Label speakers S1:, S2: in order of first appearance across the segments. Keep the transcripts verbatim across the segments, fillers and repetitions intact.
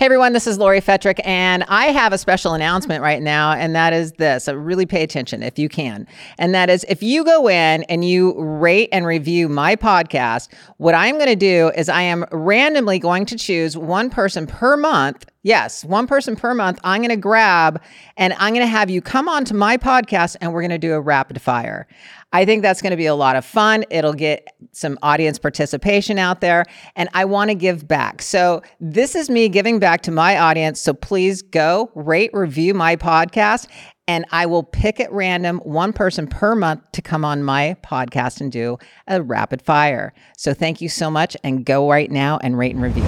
S1: Hey everyone, this is Lori Fetrick, and I have a special announcement right now, and that is this. So really pay attention if you can. And that is if you go in and you rate and review my podcast, what I'm going to do is I am randomly going to choose one person per month. Yes, one person per month I'm going to grab, and I'm going to have you come on to my podcast, and we're going to do a rapid fire. I think that's going to be a lot of fun. It'll get some audience participation out there, and I want to give back. So this is me giving back to my audience. So please go rate, review my podcast, and I will pick at random one person per month to come on my podcast and do a rapid fire. So thank you so much, and go right now and rate and review.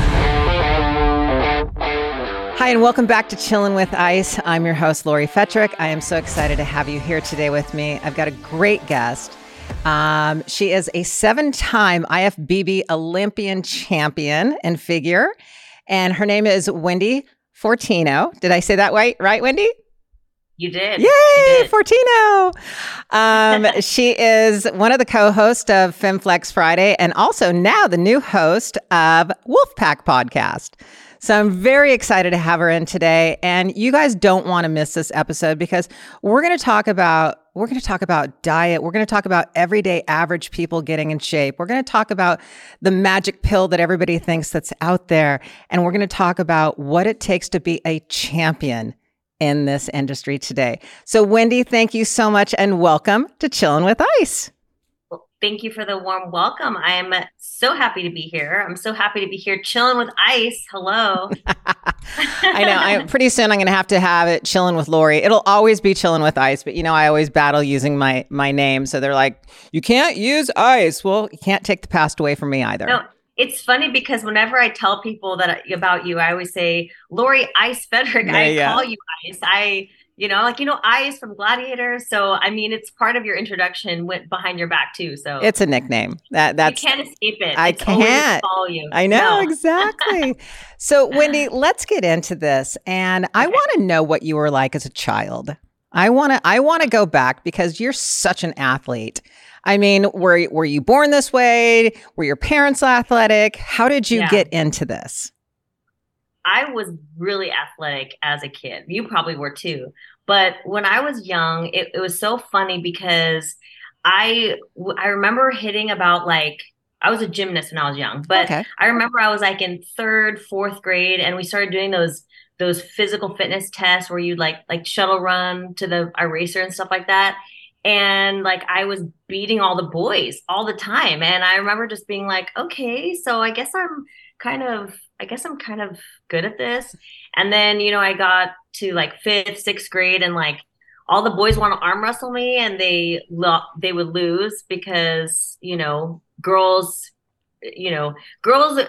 S1: Hi, and welcome back to Chillin' with Ice. I'm your host, Lori Fetrick. I am so excited to have you here today with me. I've got a great guest. Um, she is a seven-time I F B B Olympian champion in figure, and her name is Wendy Fortino. Did I say that right, right, Wendy?
S2: You did.
S1: Yay,
S2: you did.
S1: Fortino. Um, she is one of the co-hosts of FemFlex Friday, and also now the new host of Wolfpack Podcast. So I'm very excited to have her in today, and you guys don't want to miss this episode because we're going to talk about we're going to talk about diet. We're going to talk about everyday average people getting in shape. We're going to talk about the magic pill that everybody thinks that's out there, and we're going to talk about what it takes to be a champion in this industry today. So Wendy, thank you so much, and welcome to Chillin' with Ice.
S2: Well, thank you for the warm welcome. I'm so happy to be here. I'm so happy to be here chilling with Ice. Hello.
S1: I know. I, pretty soon I'm going to have to have it Chillin' with Lori. It'll always be Chillin' with Ice, but you know, I always battle using my my name. So they're like, you can't use Ice. Well, you can't take the past away from me either.
S2: No, it's funny because whenever I tell people that about you, I always say, Lori Ice Fetrick.
S1: Yeah,
S2: I
S1: yeah.
S2: call you Ice. I You know, like, you know, Ice from Gladiator. So, I mean, it's part of your introduction went behind your back, too. So
S1: it's a nickname. That that's
S2: You can't escape it.
S1: I
S2: it's always
S1: can't.
S2: Follow you.
S1: I know,
S2: No.
S1: exactly. So, Wendy, let's get into this. And I
S2: Okay.
S1: want to know what you were like as a child. I want to I want to go back because you're such an athlete. I mean, were were you born this way? Were your parents athletic? How did you
S2: Yeah.
S1: get into this?
S2: I was really athletic as a kid. You probably were too. But when I was young, it, it was so funny because I I remember hitting about like, I was a gymnast when I was young, but
S1: Okay.
S2: I remember I was like in third, fourth grade, and we started doing those those physical fitness tests where you'd like like shuttle run to the eraser and stuff like that. And like I was beating all the boys all the time. And I remember just being like, okay, so I guess I'm kind of I guess I'm kind of good at this. And then, you know, I got to like fifth, sixth grade, and like all the boys want to arm wrestle me, and they lo- they would lose because, you know, girls, you know, girls,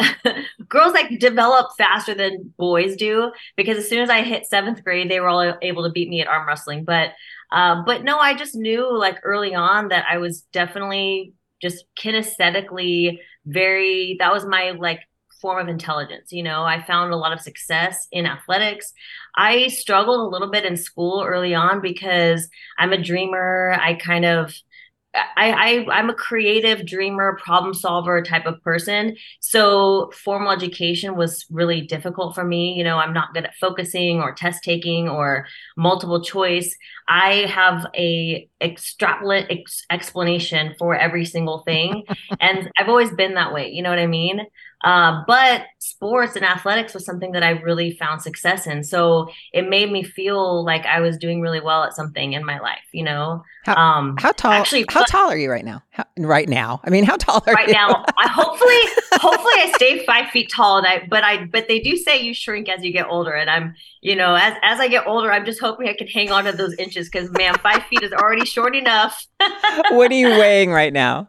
S2: girls like develop faster than boys do, because as soon as I hit seventh grade, they were all able to beat me at arm wrestling. But, uh, but no, I just knew like early on that I was definitely just kinesthetically very, that was my like form of intelligence. You know, I found a lot of success in athletics. I struggled a little bit in school early on because I'm a dreamer. I kind of, I, I, I'm a creative dreamer, problem solver type of person. So formal education was really difficult for me. You know, I'm not good at focusing or test taking or multiple choice. I have a extrapolate ex- explanation for every single thing. And I've always been that way. You know what I mean? Uh, but sports and athletics was something that I really found success in. So it made me feel like I was doing really well at something in my life, you know?
S1: How,
S2: um,
S1: how tall?
S2: Actually,
S1: how tall are you right now? How, right now, I mean, how tall are
S2: right
S1: you?
S2: now, I hopefully, hopefully I stay five feet tall. And I, but I, but they do say you shrink as you get older. And I'm, you know, as as I get older, I'm just hoping I can hang on to those inches because, man, five feet is already short enough.
S1: What are you weighing right now?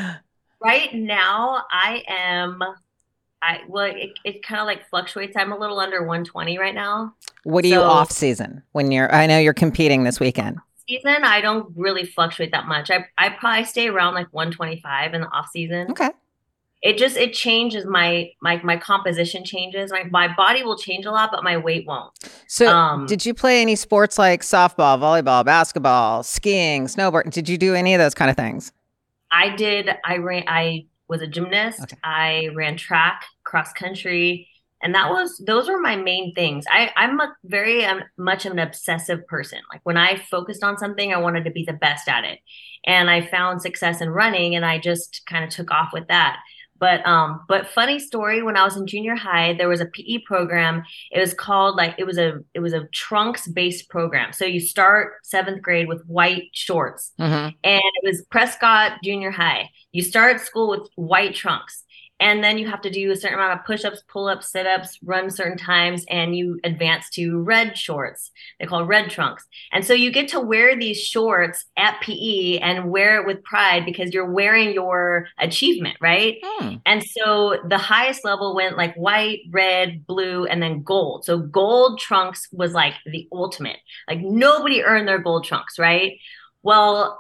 S2: Right now, I am. I well, it, it kind of like fluctuates. I'm a little under one twenty right now.
S1: What are
S2: So-
S1: you off season when you're? I know you're competing this weekend.
S2: Season, I don't really fluctuate that much. I I probably stay around like one twenty-five in the off season.
S1: Okay.
S2: It just it changes my my my composition changes. My my body will change a lot, but my weight won't.
S1: So,
S2: Um,
S1: did you play any sports like softball, volleyball, basketball, skiing, snowboard? Did you do any of those kind of things?
S2: I did. I ran. I was a gymnast.
S1: Okay.
S2: I ran track, cross country, And that was, those were my main things. I, I'm a very um, much an obsessive person. Like when I focused on something, I wanted to be the best at it. And I found success in running and I just kind of took off with that. But um, but funny story, when I was in junior high, there was a P E program. It was called like it was a it was a trunks based program. So you start seventh grade with white shorts,
S1: Mm-hmm.
S2: and it was Prescott Junior High. You start school with white trunks. And then you have to do a certain amount of push-ups, pull-ups, sit-ups, run certain times, and you advance to red shorts. They call red trunks. And so you get to wear these shorts at P E and wear it with pride because you're wearing your achievement, right?
S1: Hmm.
S2: And so the highest level went like white, red, blue, and then gold. So gold trunks was like the ultimate. Like nobody earned their gold trunks, right? Well,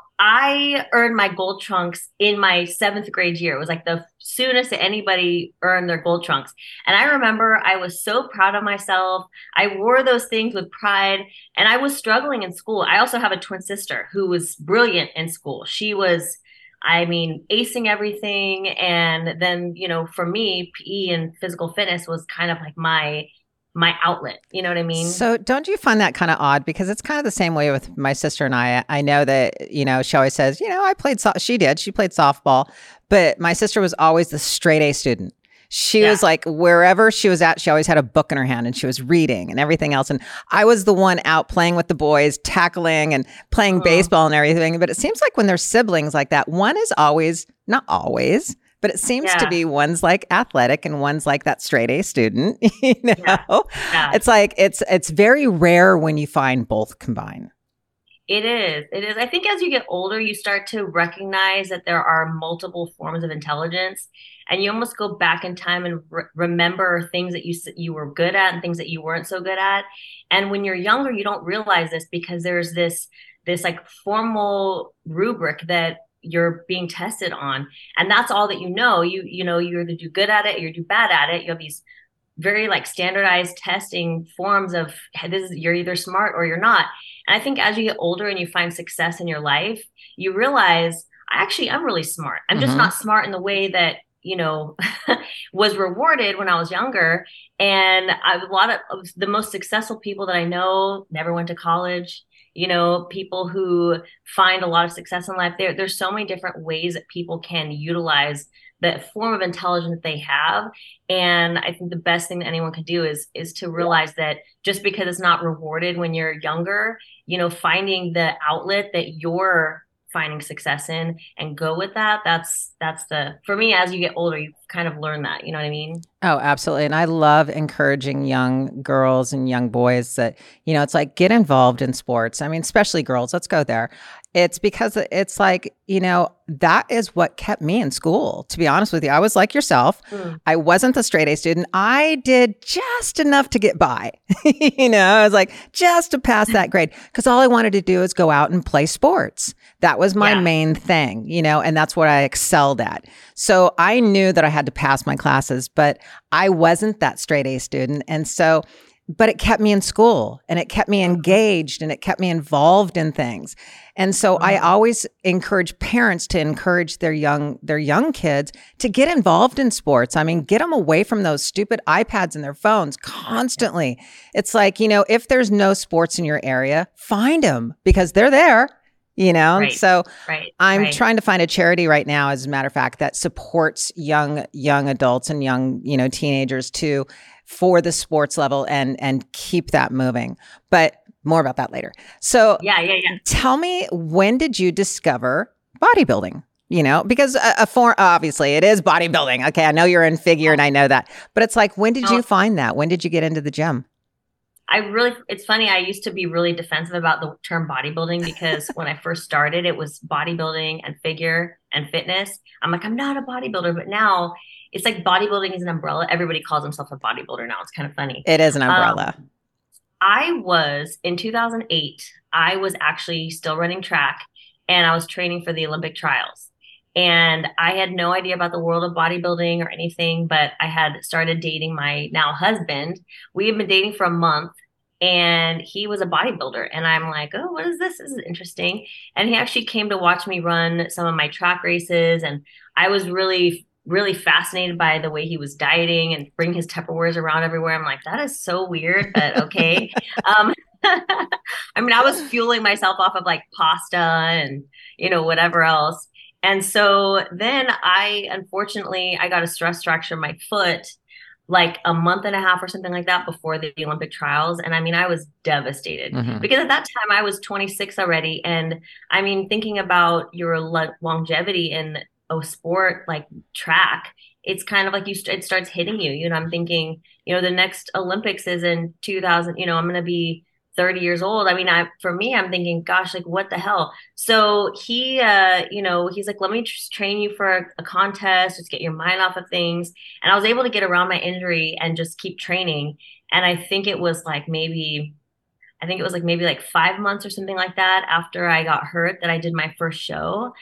S2: I earned my gold trunks in my seventh grade year. It was like the soonest that anybody earned their gold trunks. And I remember I was so proud of myself. I wore those things with pride and I was struggling in school. I also have a twin sister who was brilliant in school. She was, I mean, acing everything. And then, you know, for me, P E and physical fitness was kind of like my my outlet. You know what I mean?
S1: So don't you find that kind of odd? Because it's kind of the same way with my sister and I. I know that, you know, she always says, you know, I played, so- she did, she played softball, but my sister was always the straight A student. She yeah. was like, wherever she was at, she always had a book in her hand and she was reading and everything else. And I was the one out playing with the boys, tackling and playing uh-huh. baseball and everything. But it seems like when there's siblings like that, one is always, not always, but it seems yeah. to be one's like athletic and one's like that straight A student, you know? Yeah. Yeah. It's like, it's, it's very rare when you find both combined.
S2: It is. It is. I think as you get older, you start to recognize that there are multiple forms of intelligence and you almost go back in time and re- remember things that you, you were good at and things that you weren't so good at. And when you're younger, you don't realize this because there's this, this like formal rubric that you're being tested on. And that's all that you know. You, you know, you either do good at it or you do bad at it. You have these very like standardized testing forms of this is, you're either smart or you're not. And I think as you get older and you find success in your life, you realize I actually I'm really smart. I'm mm-hmm. just not smart in the way that, you know, was rewarded when I was younger. And I, a lot of, of the most successful people that I know never went to college. You know, people who find a lot of success in life, there, there's so many different ways that people can utilize the form of intelligence they have. And I think the best thing that anyone can do is, is to realize that just because it's not rewarded when you're younger, you know, finding the outlet that you're finding success in and go with that. That's, that's the, for me, as you get older, you kind of learn that, you know what I mean?
S1: Oh, absolutely. And I love encouraging young girls and young boys that, you know, it's like, get involved in sports. I mean, especially girls, let's go there. It's because it's like, you know, that is what kept me in school. To be honest with you, I was like yourself. Mm. I wasn't the straight A student. I did just enough to get by. You know, I was like, just to pass that grade. Because all I wanted to do is go out and play sports. That was my yeah. main thing, you know, and that's what I excelled at. So I knew that I had to pass my classes, but I wasn't that straight A student. And so, but it kept me in school and it kept me engaged and it kept me involved in things. And so I always encourage parents to encourage their young, their young kids to get involved in sports. I mean, get them away from those stupid iPads and their phones constantly. It's like, you know, if there's no sports in your area, find them because they're there. You know,
S2: right,
S1: so
S2: right,
S1: I'm
S2: right.
S1: trying to find a charity right now, as a matter of fact, that supports young, young adults and young, you know, teenagers too, for the sports level and, and keep that moving. But more about that later. So
S2: yeah, yeah, yeah.
S1: Tell me, when did you discover bodybuilding? You know, because a, a form, obviously it is bodybuilding. Okay. I know you're in figure and I know that, but it's like, when did you find that? When did you get into the gym?
S2: I really, it's funny. I used to be really defensive about the term bodybuilding because when I first started, it was bodybuilding and figure and fitness. I'm like, I'm not a bodybuilder, but now it's like bodybuilding is an umbrella. Everybody calls themselves a bodybuilder now. It's kind of funny.
S1: It is an umbrella.
S2: Um, I was in two thousand eight, I was actually still running track and I was training for the Olympic trials. And I had no idea about the world of bodybuilding or anything, but I had started dating my now husband. We had been dating for a month and he was a bodybuilder. And I'm like, oh, what is this? This is interesting. And he actually came to watch me run some of my track races. And I was really really fascinated by the way he was dieting and bring his Tupperwares around everywhere. I'm like, that is so weird, but okay. Um, I mean, I was fueling myself off of like pasta and, you know, whatever else. And so then I, unfortunately, I got a stress fracture in my foot like a month and a half or something like that before the Olympic trials. And I mean, I was devastated mm-hmm. because at that time I was twenty-six already. And I mean, thinking about your lo- longevity in a sport like track, it's kind of like you, st- it starts hitting you, you know, I'm thinking, you know, the next Olympics is in two thousand, you know, I'm going to be thirty years old. I mean, I, for me, I'm thinking, gosh, like what the hell? So he, uh, you know, he's like, let me just train you for a, a contest, just get your mind off of things. And I was able to get around my injury and just keep training. And I think it was like maybe, I think it was like maybe like five months or something like that after I got hurt that I did my first show.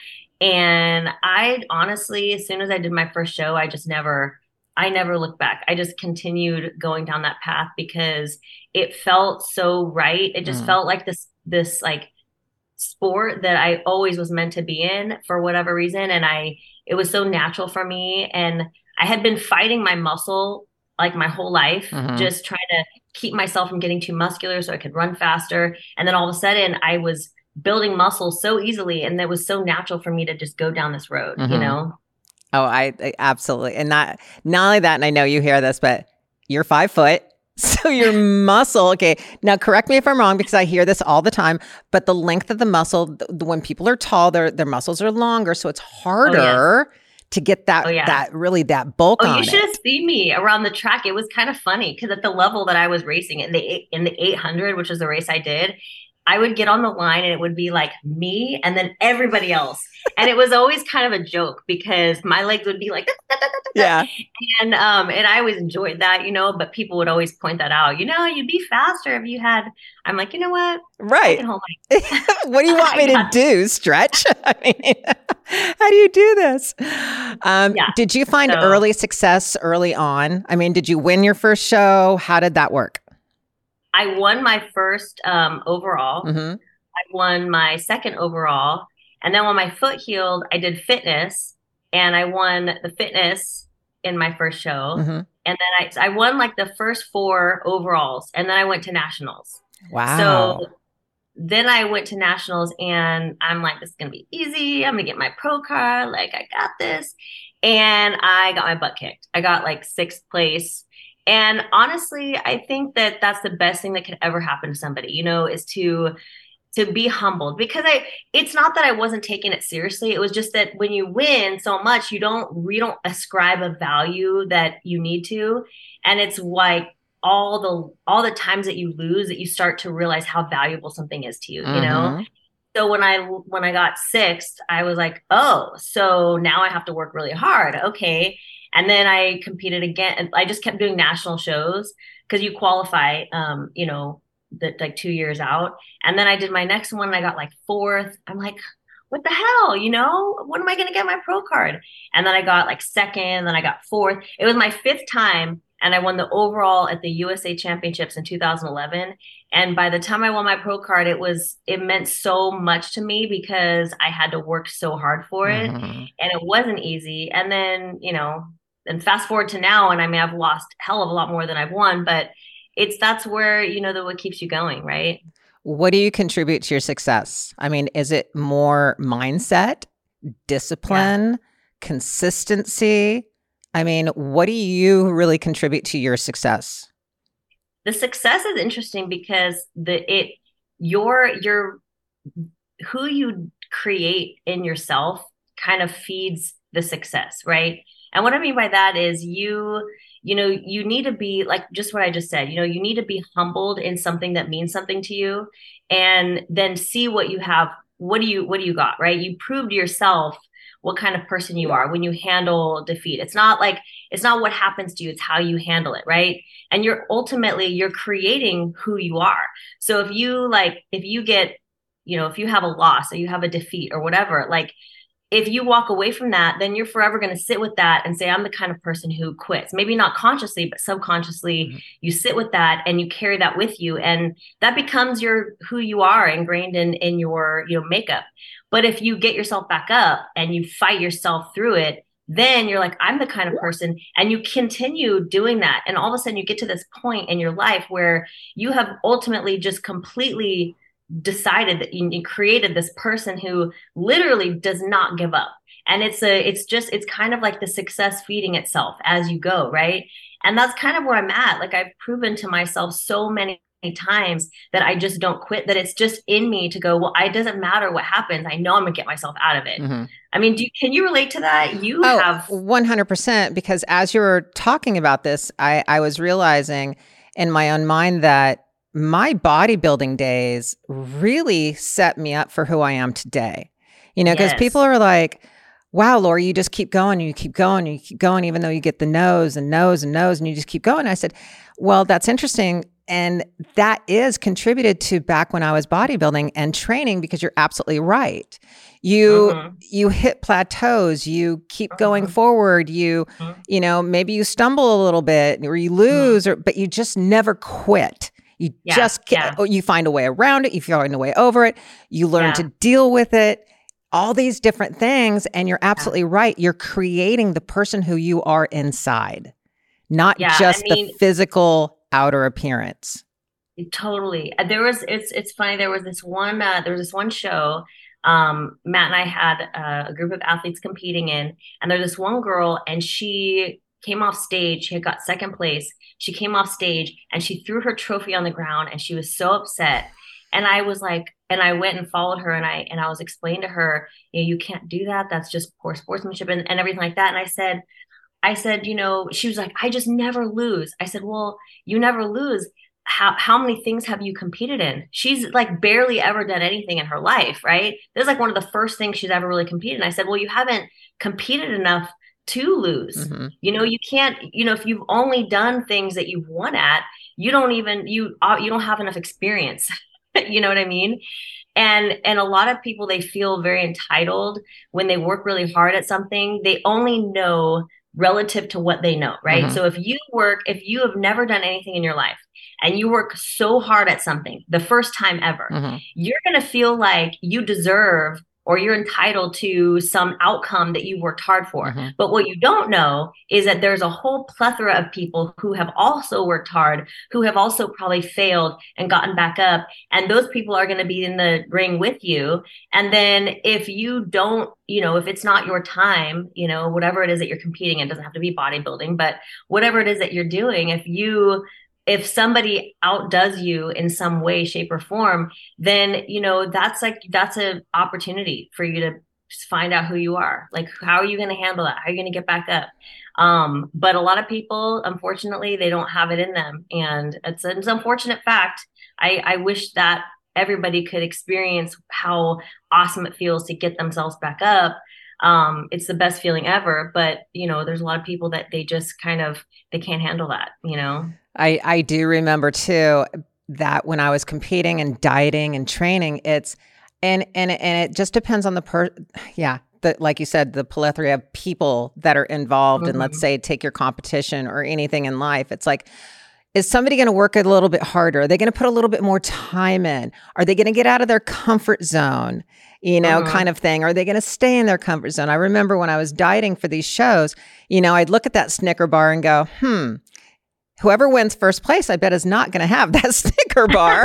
S2: And I honestly, as soon as I did my first show, I just never, I never looked back. I just continued going down that path because it felt so right. It just mm. felt like this, this like sport that I always was meant to be in for whatever reason. And I, it was so natural for me. And I had been fighting my muscle like my whole life, mm-hmm. just trying to keep myself from getting too muscular so I could run faster. And then all of a sudden I was building muscle so easily. And it was so natural for me to just go down this road, mm-hmm. you know?
S1: Oh, I, I absolutely. And not, not only that, and I know you hear this, but you're five foot. So your muscle, okay. Now correct me if I'm wrong because I hear this all the time, but the length of the muscle, the, when people are tall, their their muscles are longer. So it's harder oh, yeah. to get that, oh, yeah. that really that bulk
S2: oh,
S1: on it.
S2: You should have seen me around the track. It was kind of funny because at the level that I was racing in the, in the eight hundred, which is the race I did, I would get on the line and it would be like me and then everybody else. And it was always kind of a joke because my legs would be like, da, da, da, da, da.
S1: yeah.
S2: And, um, and I always enjoyed that, you know, but people would always point that out, you know, you'd be faster if you had, I'm like, you know what?
S1: Right.
S2: I can hold my-
S1: What do you want me to do? Stretch? I mean, how do you do this? Um, yeah. Did you find so, early success early on? I mean, did you win your first show? How did that work?
S2: I won my first um, overall. Mm-hmm. I won my second overall. And then when my foot healed, I did fitness and I won the fitness in my first show. Mm-hmm. And then I, I won like the first four overalls and then I went to nationals.
S1: Wow.
S2: So then I went to nationals and I'm like, this is going to be easy. I'm going to get my pro card. Like I got this. And I got my butt kicked. I got like sixth place. And honestly, I think that that's the best thing that could ever happen to somebody, you know, is to to be humbled because I it's not that I wasn't taking it seriously. It was just that when you win so much, you don't you don't ascribe a value that you need to. And it's like all the all the times that you lose that you start to realize how valuable something is to you, mm-hmm. you know? So when I when I got sixth, I was like, oh, so now I have to work really hard. Okay. And then I competed again. And I just kept doing national shows because you qualify, um, you know, the, like two years out. And then I did my next one and I got like fourth. I'm like, what the hell? You know, when am I going to get my pro card? And then I got like second, and then I got fourth. It was my fifth time. And I won the overall at the U S A Championships in two thousand eleven. And by the time I won my pro card, it was, it meant so much to me because I had to work so hard for it. Mm-hmm. And it wasn't easy. And then, you know, and fast forward to now, and I mean, I've lost hell of a lot more than I've won, but it's, that's where, you know, the, what keeps you going, right?
S1: What do you contribute to your success? I mean, is it more mindset, discipline, yeah. consistency? I mean, what do you really contribute to your success?
S2: The success is interesting because the, it, your, your, who you create in yourself kind of feeds the success, right? And what I mean by that is you, you know, you need to be like just what I just said, you know, you need to be humbled in something that means something to you and then see what you have. What do you, what do you got, right? You prove to yourself what kind of person you are when you handle defeat. It's not like, it's not what happens to you. It's how you handle it. Right. And you're ultimately, you're creating who you are. So if you like, if you get, you know, if you have a loss or you have a defeat or whatever, like, if you walk away from that, then you're forever going to sit with that and say, I'm the kind of person who quits. Maybe not consciously, but subconsciously, mm-hmm. you sit with that and you carry that with you. And that becomes your, who you are ingrained in, in your, you know, makeup. But if you get yourself back up and you fight yourself through it, then you're like, I'm the kind of person, and you continue doing that. And all of a sudden you get to this point in your life where you have ultimately just completely decided that you, you created this person who literally does not give up. And it's a, it's just, it's kind of like the success feeding itself as you go. Right. And that's kind of where I'm at. Like I've proven to myself so many times that I just don't quit, that it's just in me to go, well, it doesn't matter what happens. I know I'm gonna get myself out of it. Mm-hmm. I mean, do you, can you relate to that? You
S1: oh,
S2: have
S1: one hundred percent, because as you were talking about this, I, I was realizing in my own mind that my bodybuilding days really set me up for who I am today. You know, because yes. people are like, wow, Lori, you just keep going, you keep going, you keep going, even though you get the no's and no's and no's, and you just keep going. I said, well, that's interesting. And that is contributed to back when I was bodybuilding and training, because you're absolutely right. You uh-huh. you hit plateaus, you keep uh-huh. going forward, you uh-huh. you know, maybe you stumble a little bit or you lose, uh-huh. or but you just never quit. You yeah, just yeah. you find a way around it, you find a way over it, you learn yeah. to deal with it, all these different things. And you're absolutely yeah. right. You're creating the person who you are inside, not yeah, just I mean, the physical outer appearance.
S2: Totally. There was, it's, it's funny. There was this one, uh, there was this one show, um, Matt and I had uh, a group of athletes competing in, and there's this one girl, and she came off stage. She had got second place. She came off stage and she threw her trophy on the ground, and she was so upset. And I was like, and I went and followed her, and I, and I was explaining to her, you know, you can't do that. That's just poor sportsmanship and, and everything like that. And I said, I said, you know, she was like, I just never lose. I said, well, you never lose. How how many things have you competed in? She's like barely ever done anything in her life, right? This is like one of the first things she's ever really competed in. I said, well, you haven't competed enough to lose. Mm-hmm. You know, you can't, you know, if you've only done things that you've won at, you don't even, you, uh, you don't have enough experience. You know what I mean? And and a lot of people, they feel very entitled when they work really hard at something. They only know relative to what they know, right? Mm-hmm. So if you work, if you have never done anything in your life and you work so hard at something the first time ever, mm-hmm. you're going to feel like you deserve or you're entitled to some outcome that you worked hard for. Mm-hmm. But what you don't know is that there's a whole plethora of people who have also worked hard, who have also probably failed and gotten back up. And those people are going to be in the ring with you. And then if you don't, you know, if it's not your time, you know, whatever it is that you're competing in, it doesn't have to be bodybuilding, but whatever it is that you're doing, if you if somebody outdoes you in some way, shape, or form, then, you know, that's like, that's an opportunity for you to find out who you are. Like, how are you going to handle that? How are you going to get back up? Um, but a lot of people, unfortunately, they don't have it in them. And it's an, it's an unfortunate fact. I, I wish that everybody could experience how awesome it feels to get themselves back up. Um, it's the best feeling ever, but you know, there's a lot of people that they just kind of, they can't handle that, you know?
S1: I, I do remember too, that when I was competing and dieting and training, it's, and, and, and it just depends on the per, yeah. The, like you said, the plethora of people that are involved. Mm-hmm. And let's say take your competition or anything in life. It's like, is somebody going to work a little bit harder? Are they going to put a little bit more time in? Are they going to get out of their comfort zone? You know, uh-huh. kind of thing. Are they going to stay in their comfort zone? I remember when I was dieting for these shows, you know, I'd look at that Snicker bar and go, hmm, whoever wins first place, I bet is not going to have that Snicker bar.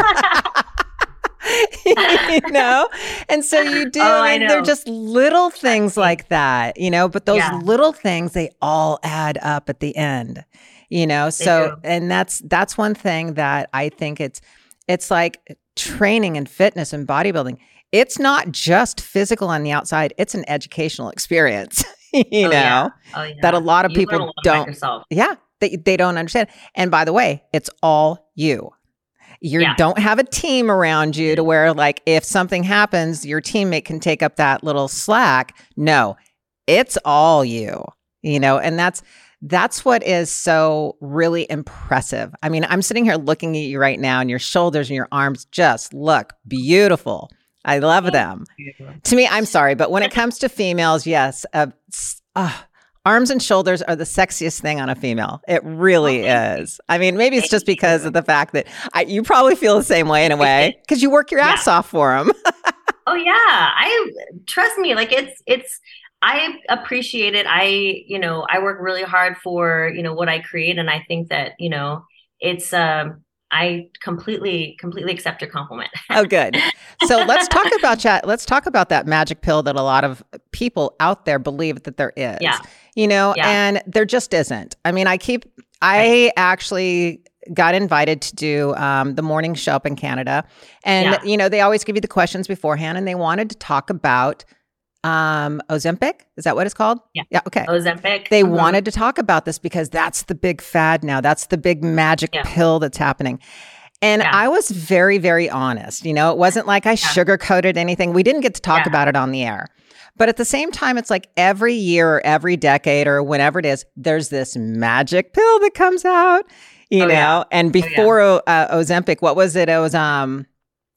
S1: You know? And so you do,
S2: oh,
S1: I mean, they're just little things like that, you know, but those yeah. little things, they all add up at the end, you know? So, and that's, that's one thing that I think it's, it's like training and fitness and bodybuilding. It's not just physical on the outside. It's an educational experience, you oh, know, yeah. Oh, yeah. that a lot of you people don't, yeah, they, they don't understand. And by the way, it's all you. You yeah. don't have a team around you to where like, if something happens, your teammate can take up that little slack. No, it's all you, you know, and that's, that's what is so really impressive. I mean, I'm sitting here looking at you right now and your shoulders and your arms just look beautiful. I love them. To me, I'm sorry, but when it comes to females, yes, uh, uh, arms and shoulders are the sexiest thing on a female. It really is. I mean, maybe it's just because of the fact that I, you probably feel the same way in a way because you work your ass yeah. off for them.
S2: Oh yeah, I trust me. Like it's it's. I appreciate it. I, you know, I work really hard for, you know, what I create. And I think that, you know, it's, um, I completely, completely accept your compliment.
S1: Oh, good. So let's talk about chat. Let's talk about that magic pill that a lot of people out there believe that there is,
S2: Yeah.
S1: you know,
S2: Yeah.
S1: and there just isn't. I mean, I keep, I
S2: Right.
S1: actually got invited to do um, the morning show up in Canada. And,
S2: Yeah.
S1: you know, they always give you the questions beforehand and they wanted to talk about um, Ozempic. Is that what it's called?
S2: Yeah.
S1: Yeah. Okay.
S2: Ozempic.
S1: They
S2: Mhm.
S1: wanted to talk about this because that's the big fad now. That's the big magic
S2: Yeah.
S1: pill that's happening. And
S2: Yeah.
S1: I was very, very honest. You know, it wasn't like I
S2: Yeah.
S1: sugarcoated anything. We didn't get to talk
S2: Yeah.
S1: about it on the air. But at the same time, it's like every year or every decade or whenever it is, there's this magic pill that comes out, you
S2: Oh,
S1: know.
S2: yeah.
S1: And
S2: Oh, yeah.
S1: before uh, Ozempic, what was it? It was um,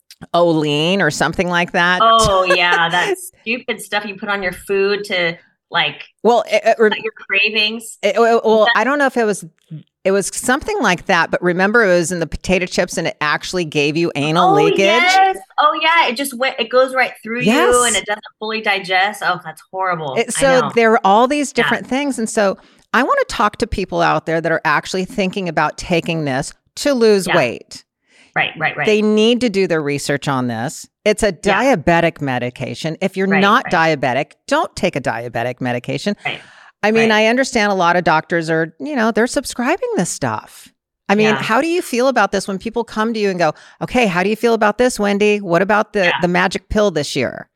S1: Olean or something like that.
S2: Oh, yeah. That stupid stuff you put on your food to like
S1: Well, it, it,
S2: cut your cravings.
S1: it- well, I don't know if it was. It was something like that, but remember, it was in the potato chips, and it actually gave you anal
S2: Oh,
S1: leakage.
S2: yes. Oh, yeah. It just went, it goes right through
S1: Yes.
S2: you and it doesn't fully digest. Oh, that's horrible.
S1: It-
S2: I
S1: so
S2: know.
S1: there are all these
S2: Yeah.
S1: different things, and so I want to talk to people out there that are actually thinking about taking this to lose
S2: Yeah.
S1: weight.
S2: Right, right, right.
S1: They need to do their research on this. It's a
S2: Yeah.
S1: diabetic medication. If you're
S2: Right,
S1: not
S2: right.
S1: diabetic, don't take a diabetic medication.
S2: Right.
S1: I mean,
S2: Right.
S1: I understand a lot of doctors are, you know, they're subscribing this stuff. I mean,
S2: Yeah.
S1: how do you feel about this when people come to you and go, okay, how do you feel about this, Wendy? What about the,
S2: Yeah.
S1: the magic pill this year?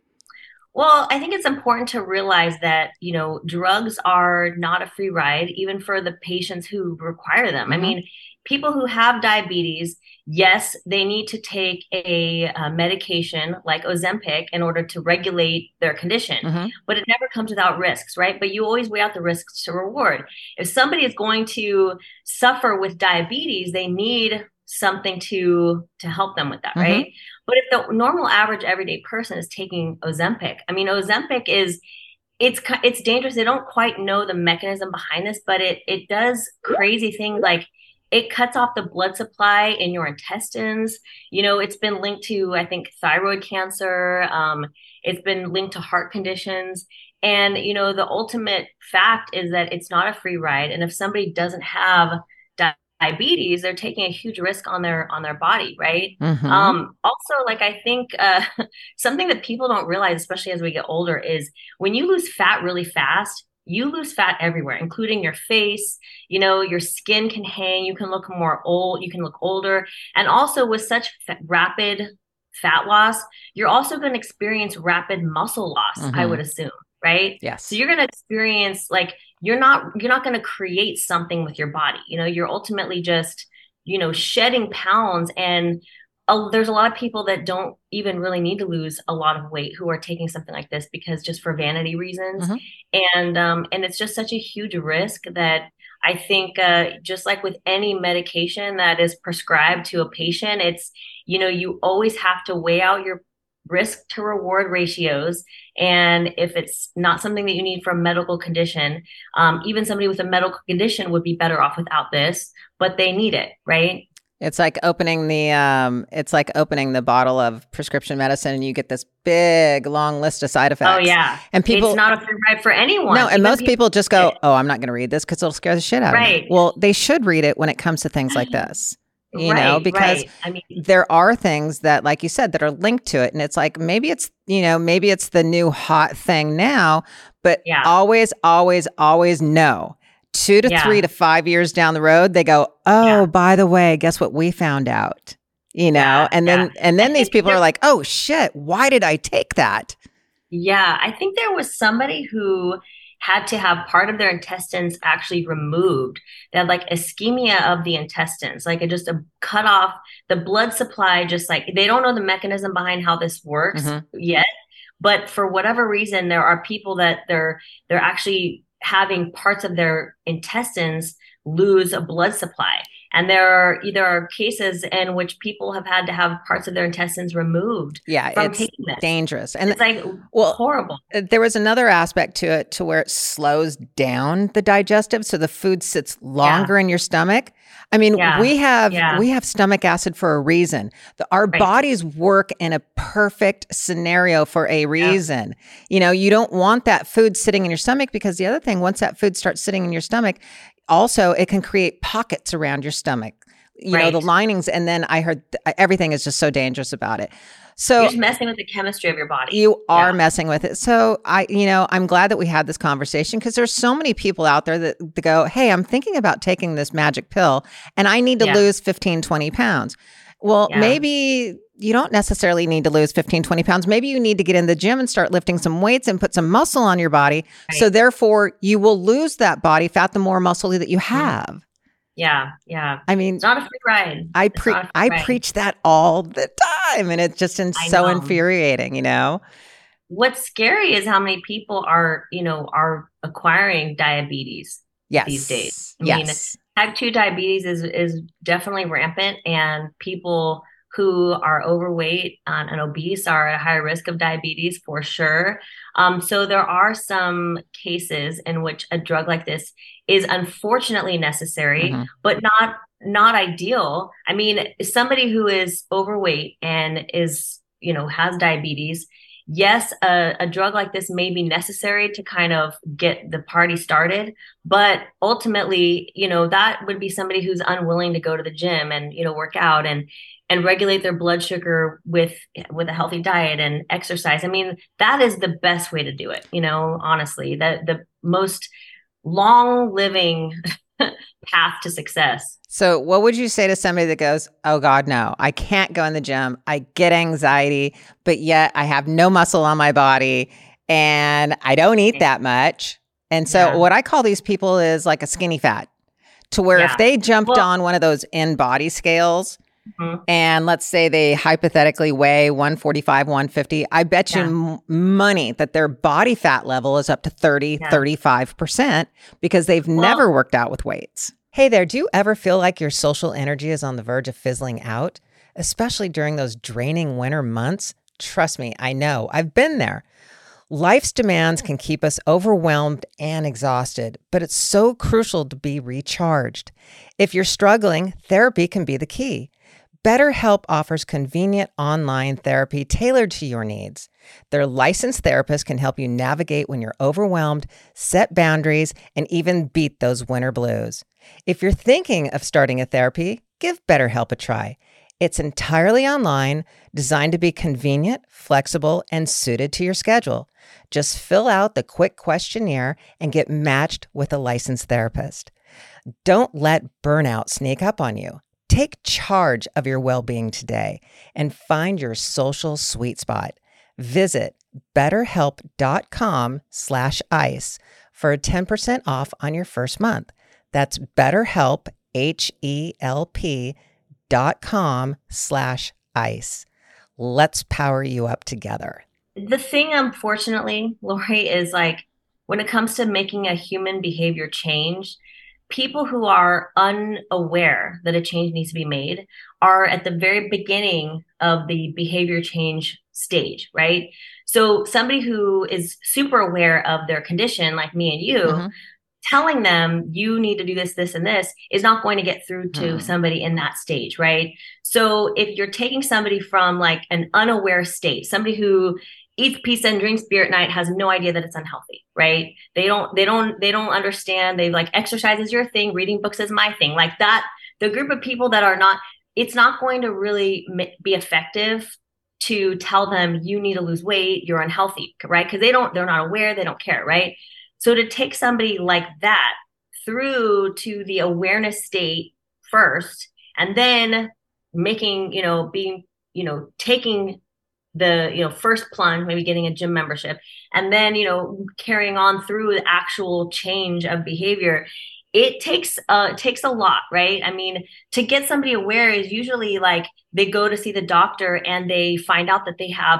S2: Well, I think it's important to realize that, you know, drugs are not a free ride, even for the patients who require them. I
S1: Mhm.
S2: mean, people who have diabetes, yes, they need to take a, uh medication like Ozempic in order to regulate their condition,
S1: Mhm.
S2: but it never comes without risks, right? But you always weigh out the risks to reward. If somebody is going to suffer with diabetes, they need something to to help them with that,
S1: Mhm.
S2: right? But if the normal average everyday person is taking Ozempic, I mean, Ozempic is it's ki- it's dangerous. They don't quite know the mechanism behind this, but it it does crazy things like it cuts off the blood supply in your intestines. You know, it's been linked to, I think, thyroid cancer. Um, it's been linked to heart conditions. And, you know, the ultimate fact is that it's not a free ride. And if somebody doesn't have di- diabetes, they're taking a huge risk on their on their body, right?
S1: Mhm.
S2: Um, also, like I think uh, something that people don't realize, especially as we get older, is when you lose fat really fast, you lose fat everywhere, including your face. You know, your skin can hang. You can look more old. You can look older. And also, with such fa- rapid fat loss, you're also going to experience rapid muscle loss, I
S1: Mhm.
S2: would assume, right?
S1: Yes.
S2: So you're going to experience like you're not you're not going to create something with your body. You know, you're ultimately just, you know, shedding pounds. And uh, there's a lot of people that don't even really need to lose a lot of weight who are taking something like this because just for vanity reasons.
S1: Mhm.
S2: And um, and it's just such a huge risk that I think uh, just like with any medication that is prescribed to a patient, it's, you know, you always have to weigh out your risk to reward ratios. And if it's not something that you need for a medical condition, um, even somebody with a medical condition would be better off without this, but they need it, right?
S1: It's like opening the um it's like opening the bottle of prescription medicine and you get this big long list of side effects.
S2: Oh yeah.
S1: And people
S2: It's not a free ride for anyone.
S1: No, and
S2: Even
S1: most people just go,
S2: Yeah.
S1: "Oh, I'm not going to read this cuz it'll scare the shit out of me."
S2: Right.
S1: Well, they should read it when it comes to things like this. You know,
S2: Right,
S1: because
S2: right. I mean,
S1: there are things that, like you said, that are linked to it. And it's like, maybe it's, you know, maybe it's the new hot thing now, but
S2: Yeah.
S1: always, always, always know. Two to
S2: Yeah.
S1: three to five years down the road, they go, oh,
S2: Yeah.
S1: by the way, guess what we found out? You know,
S2: Yeah,
S1: and then
S2: yeah.
S1: and then
S2: I
S1: these
S2: think
S1: people
S2: there-
S1: are like, oh shit, why did I take that?
S2: Yeah, I think there was somebody who had to have part of their intestines actually removed. They had like ischemia of the intestines, like it just a cut off the blood supply, just like they don't know the mechanism behind how this works
S1: Mhm.
S2: yet. But for whatever reason, there are people that they're they're actually having parts of their intestines lose a blood supply. And there are there are cases in which people have had to have parts of their intestines removed
S1: Yeah,
S2: from
S1: it's
S2: taking this.
S1: dangerous. And
S2: it's like
S1: well,
S2: horrible.
S1: There was another aspect to it to where it slows down the digestive, so the food sits longer yeah. in your stomach. I mean, yeah. we have yeah. we have stomach acid for a reason. The, our right. bodies work in a perfect scenario for a reason. Yeah. You know, you don't want that food sitting in your stomach, because the other thing, once that food starts sitting in your stomach, also it can create pockets around your stomach. You right. know, the linings. And then I heard th- everything is just so dangerous about it. So
S2: you're just messing with the chemistry of your body.
S1: You are yeah. messing with it. So I, you know, I'm glad that we had this conversation, because there's so many people out there that, that go, hey, I'm thinking about taking this magic pill and I need to yeah. lose fifteen, twenty pounds. Well, yeah. maybe you don't necessarily need to lose fifteen, twenty pounds. Maybe you need to get in the gym and start lifting some weights and put some muscle on your body. Right. So therefore you will lose that body fat the more muscle that you have. Mm-hmm.
S2: Yeah, yeah.
S1: I mean,
S2: it's not a free ride.
S1: I pre- I ride. preach that all the time, and it's just in- so infuriating, you know.
S2: What's scary is how many people are, you know, are acquiring diabetes
S1: yes.
S2: these days. I
S1: yes.
S2: mean, type two diabetes is is definitely rampant, and people who are overweight and, and obese are at a higher risk of diabetes for sure. Um, so there are some cases in which a drug like this is unfortunately necessary, mm-hmm. but not not ideal. I mean, somebody who is overweight and is, you know, has diabetes, yes, a, a drug like this may be necessary to kind of get the party started, but ultimately, you know, that would be somebody who's unwilling to go to the gym and, you know, work out and and regulate their blood sugar with with a healthy diet and exercise. I mean, that is the best way to do it, you know, honestly. The the most long living path to success.
S1: So what would you say to somebody that goes, oh God, no, I can't go in the gym. I get anxiety, but yet I have no muscle on my body and I don't eat that much. And so yeah. what I call these people is like a skinny fat, to where yeah. if they jumped well, on one of those in-body scales, mm-hmm. and let's say they hypothetically weigh one forty-five, one fifty, I bet yeah. you m- money that their body fat level is up to thirty, yeah. thirty-five percent, because they've well, never worked out with weights. Hey there, do you ever feel like your social energy is on the verge of fizzling out, especially during those draining winter months? Trust me, I know. I've been there. Life's demands can keep us overwhelmed and exhausted, but it's so crucial to be recharged. If you're struggling, therapy can be the key. BetterHelp offers convenient online therapy tailored to your needs. Their licensed therapists can help you navigate when you're overwhelmed, set boundaries, and even beat those winter blues. If you're thinking of starting a therapy, give BetterHelp a try. It's entirely online, designed to be convenient, flexible, and suited to your schedule. Just fill out the quick questionnaire and get matched with a licensed therapist. Don't let burnout sneak up on you. Take charge of your well-being today and find your social sweet spot. Visit betterhelp.com slash ice for ten percent off on your first month. That's BetterHelp, H E L P dot com slash ice. Let's power you up together.
S2: The thing, unfortunately, Lori, is like when it comes to making a human behavior change, people who are unaware that a change needs to be made are at the very beginning of the behavior change stage, right? So somebody who is super aware of their condition, like me and you, mm-hmm. telling them you need to do this, this, and this is not going to get through to mm. somebody in that stage, right? So if you're taking somebody from like an unaware state, somebody who eats pizza and drinks beer at night has no idea that it's unhealthy, right? They don't, they don't, they don't understand. They like exercise is your thing, reading books is my thing. Like that, the group of people that are not, it's not going to really be effective to tell them you need to lose weight, you're unhealthy, right? Because they don't, they're not aware, they don't care, right? So to take somebody like that through to the awareness state first, and then making, you know, being, you know, taking the, you know, first plunge, maybe getting a gym membership, and then, you know, carrying on through the actual change of behavior, it takes, uh, it takes a lot, right? I mean, to get somebody aware is usually like they go to see the doctor and they find out that they have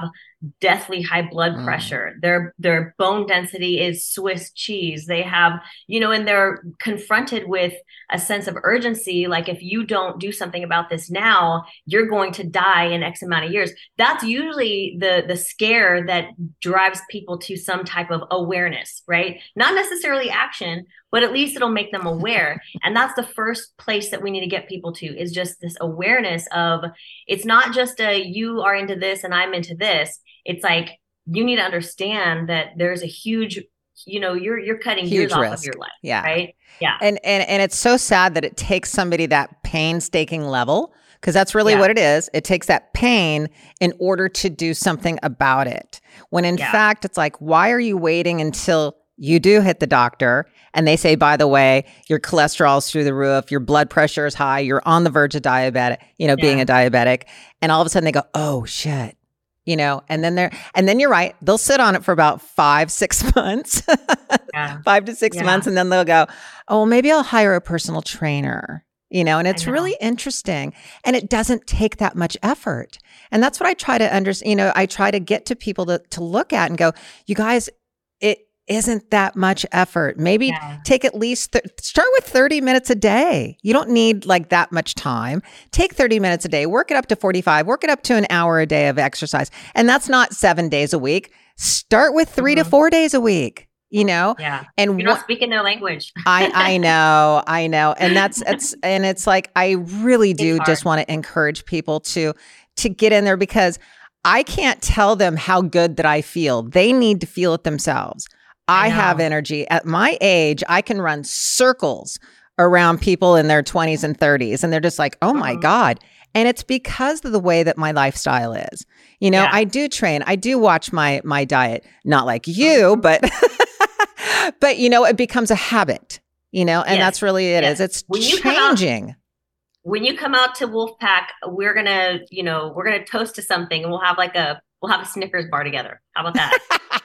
S2: deathly high blood
S1: Mm.
S2: pressure. Their their bone density is Swiss cheese. They have, you know, and they're confronted with a sense of urgency. Like if you don't do something about this now, you're going to die in X amount of years. That's usually the the scare that drives people to some type of awareness, right? Not necessarily action, but at least it'll make them aware. And that's the first place that we need to get people to, is just this awareness of, it's not just a, you are into this and I'm into this. It's like, you need to understand that there's a huge, you know, you're, you're cutting
S1: Huge
S2: years off
S1: risk.
S2: of your life.
S1: Yeah.
S2: Right. Yeah.
S1: And, and, and it's so sad that it takes somebody that painstaking level, because that's really
S2: Yeah.
S1: what it is. It takes that pain in order to do something about it. When in
S2: Yeah.
S1: fact, it's like, why are you waiting until you do hit the doctor and they say, by the way, your cholesterol's through the roof, your blood pressure is high, you're on the verge of diabetic, you know, being
S2: Yeah.
S1: a diabetic. And all of a sudden they go, oh shit, you know, and then they're, and then you're right. They'll sit on it for about five, six months,
S2: Yeah.
S1: five to six
S2: Yeah.
S1: months. And then they'll go, oh, well, maybe I'll hire a personal trainer, you know, and it's
S2: know.
S1: really interesting. And it doesn't take that much effort. And that's what I try to understand. You know, I try to get to people to, to look at and go, you guys, it isn't that much effort. Maybe
S2: Yeah.
S1: take at least, th- start with thirty minutes a day. You don't need like that much time. Take thirty minutes a day, work it up to forty-five, work it up to an hour a day of exercise. And that's not seven days a week. Start with three
S2: Mhm.
S1: to four days a week, you know?
S2: Yeah.
S1: And
S2: You're
S1: wha-
S2: not speaking their language.
S1: I, I know, I know. And that's, it's, and it's like, I really do
S2: It's
S1: just
S2: hard.
S1: want to encourage people to, to get in there, because I can't tell them how good that I feel. They need to feel it themselves. I,
S2: I
S1: have
S2: know.
S1: energy. At my age, I can run circles around people in their twenties and thirties. And they're just like, oh my
S2: Mhm.
S1: God. And it's because of the way that my lifestyle is. You know,
S2: Yeah.
S1: I do train. I do watch my my diet. Not like you, but but you know, it becomes a habit, you know, and
S2: Yes.
S1: that's really it is.
S2: Yes.
S1: It's
S2: When you come out-
S1: changing.
S2: When you come out to Wolfpack, we're gonna, you know, we're gonna toast to something, and we'll have like a, we'll have a Snickers bar together. How about that?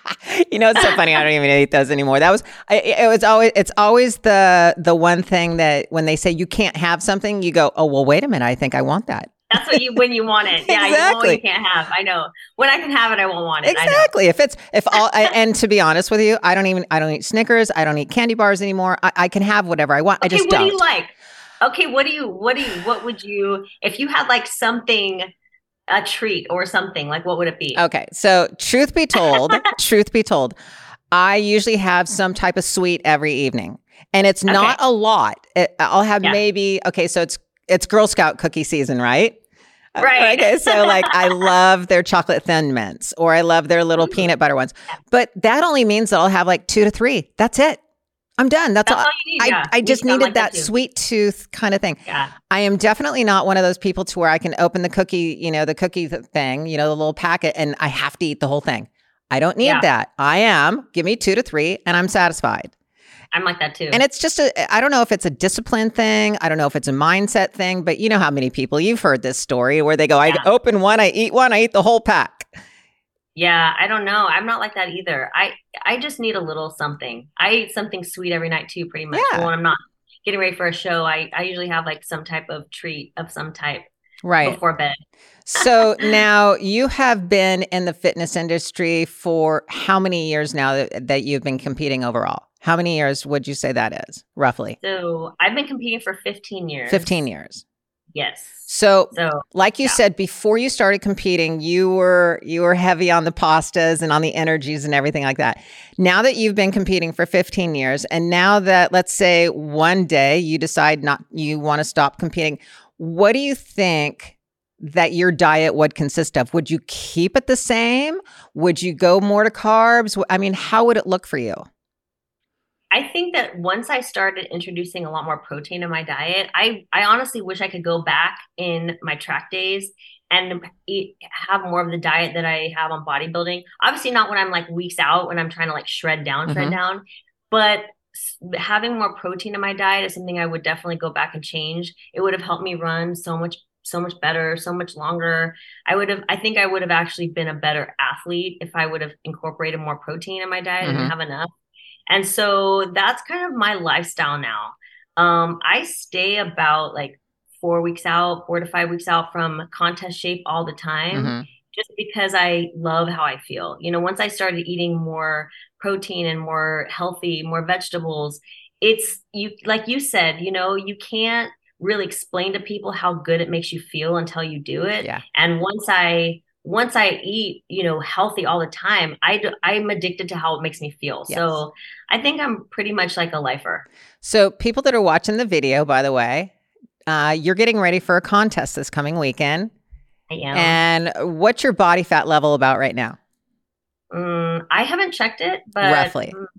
S1: You know, it's so funny. I don't even eat those anymore. That was, I, it was always, it's always the, the one thing that when they say you can't have something, you go, oh, well, wait a minute. I think I want that.
S2: That's what you, when you want it. Yeah, you want what
S1: Exactly.
S2: you can't have. I know. When I can have it, I won't want it. I know.
S1: Exactly. If it's, if all, I, and to be honest with you, I don't even, I don't eat Snickers. I don't eat candy bars anymore. I, I can have whatever I want. I
S2: Okay,
S1: just
S2: what
S1: don't.
S2: do you like? Okay, what do you, what do you, what would you, if you had like something, a treat or something, like what would it be?
S1: Okay. So truth be told, truth be told, I usually have some type of sweet every evening, and it's not
S2: Okay.
S1: a lot. It, I'll have
S2: Yeah.
S1: maybe, okay. So it's, it's Girl Scout cookie season, right? Uh,
S2: Right.
S1: Okay. So like I love their chocolate thin mints, or I love their little
S2: Ooh.
S1: peanut butter ones, but that only means that I'll have like two to three. That's it. I'm done. That's,
S2: That's
S1: all.
S2: all you need.
S1: I,
S2: Yeah.
S1: I
S2: Me
S1: just
S2: too. I'm
S1: needed
S2: like that
S1: that
S2: too.
S1: sweet tooth kind of thing.
S2: Yeah.
S1: I am definitely not one of those people to where I can open the cookie, you know, the cookie th- thing, you know, the little packet, and I have to eat the whole thing. I don't need
S2: Yeah.
S1: that. I am, give me two to three and I'm satisfied.
S2: I'm like that too.
S1: And it's just a, I don't know if it's a discipline thing. I don't know if it's a mindset thing, but you know how many people, you've heard this story where they go, I
S2: Yeah.
S1: open one, I eat one, I eat the whole pack.
S2: Yeah, I don't know. I'm not like that either. I I just need a little something. I eat something sweet every night too, pretty much.
S1: Yeah.
S2: But when I'm not getting ready for a show, I, I usually have like some type of treat of some type
S1: Right.
S2: before bed.
S1: So now you have been in the fitness industry for how many years now that, that you've been competing overall? How many years would you say that is, roughly?
S2: So I've been competing for fifteen years.
S1: fifteen years.
S2: Yes.
S1: So,
S2: So
S1: like you
S2: yeah.
S1: said, before you started competing, you were you were heavy on the pastas and on the energies and everything like that. Now that you've been competing for fifteen years, and now that, let's say one day you decide not you want to stop competing, what do you think that your diet would consist of? Would you keep it the same? Would you go more to carbs? I mean, how would it look for you?
S2: I think that once I started introducing a lot more protein in my diet, I, I honestly wish I could go back in my track days and eat, have more of the diet that I have on bodybuilding. Obviously not when I'm like weeks out, when I'm trying to like shred down, shred
S1: Mhm.
S2: down, but s- having more protein in my diet is something I would definitely go back and change. It would have helped me run so much, so much better, so much longer. I would have, I think I would have actually been a better athlete if I would have incorporated more protein in my diet and
S1: Mhm.
S2: didn't have enough. And so that's kind of my lifestyle now. Um, I stay about like four weeks out, four to five weeks out from contest shape all the time.
S1: Mhm.
S2: just because I love how I feel. You know, once I started eating more protein and more healthy, more vegetables, it's you, like you said, you know, you can't really explain to people how good it makes you feel until you do it.
S1: Yeah.
S2: And once I, once I eat, you know, healthy all the time, I do, I'm addicted to how it makes me feel.
S1: Yes.
S2: So I think I'm pretty much like a lifer.
S1: So people that are watching the video, by the way, uh, you're getting ready for a contest this coming weekend.
S2: I am.
S1: And what's your body fat level about right now?
S2: Um, I haven't checked it, but
S1: roughly,
S2: um,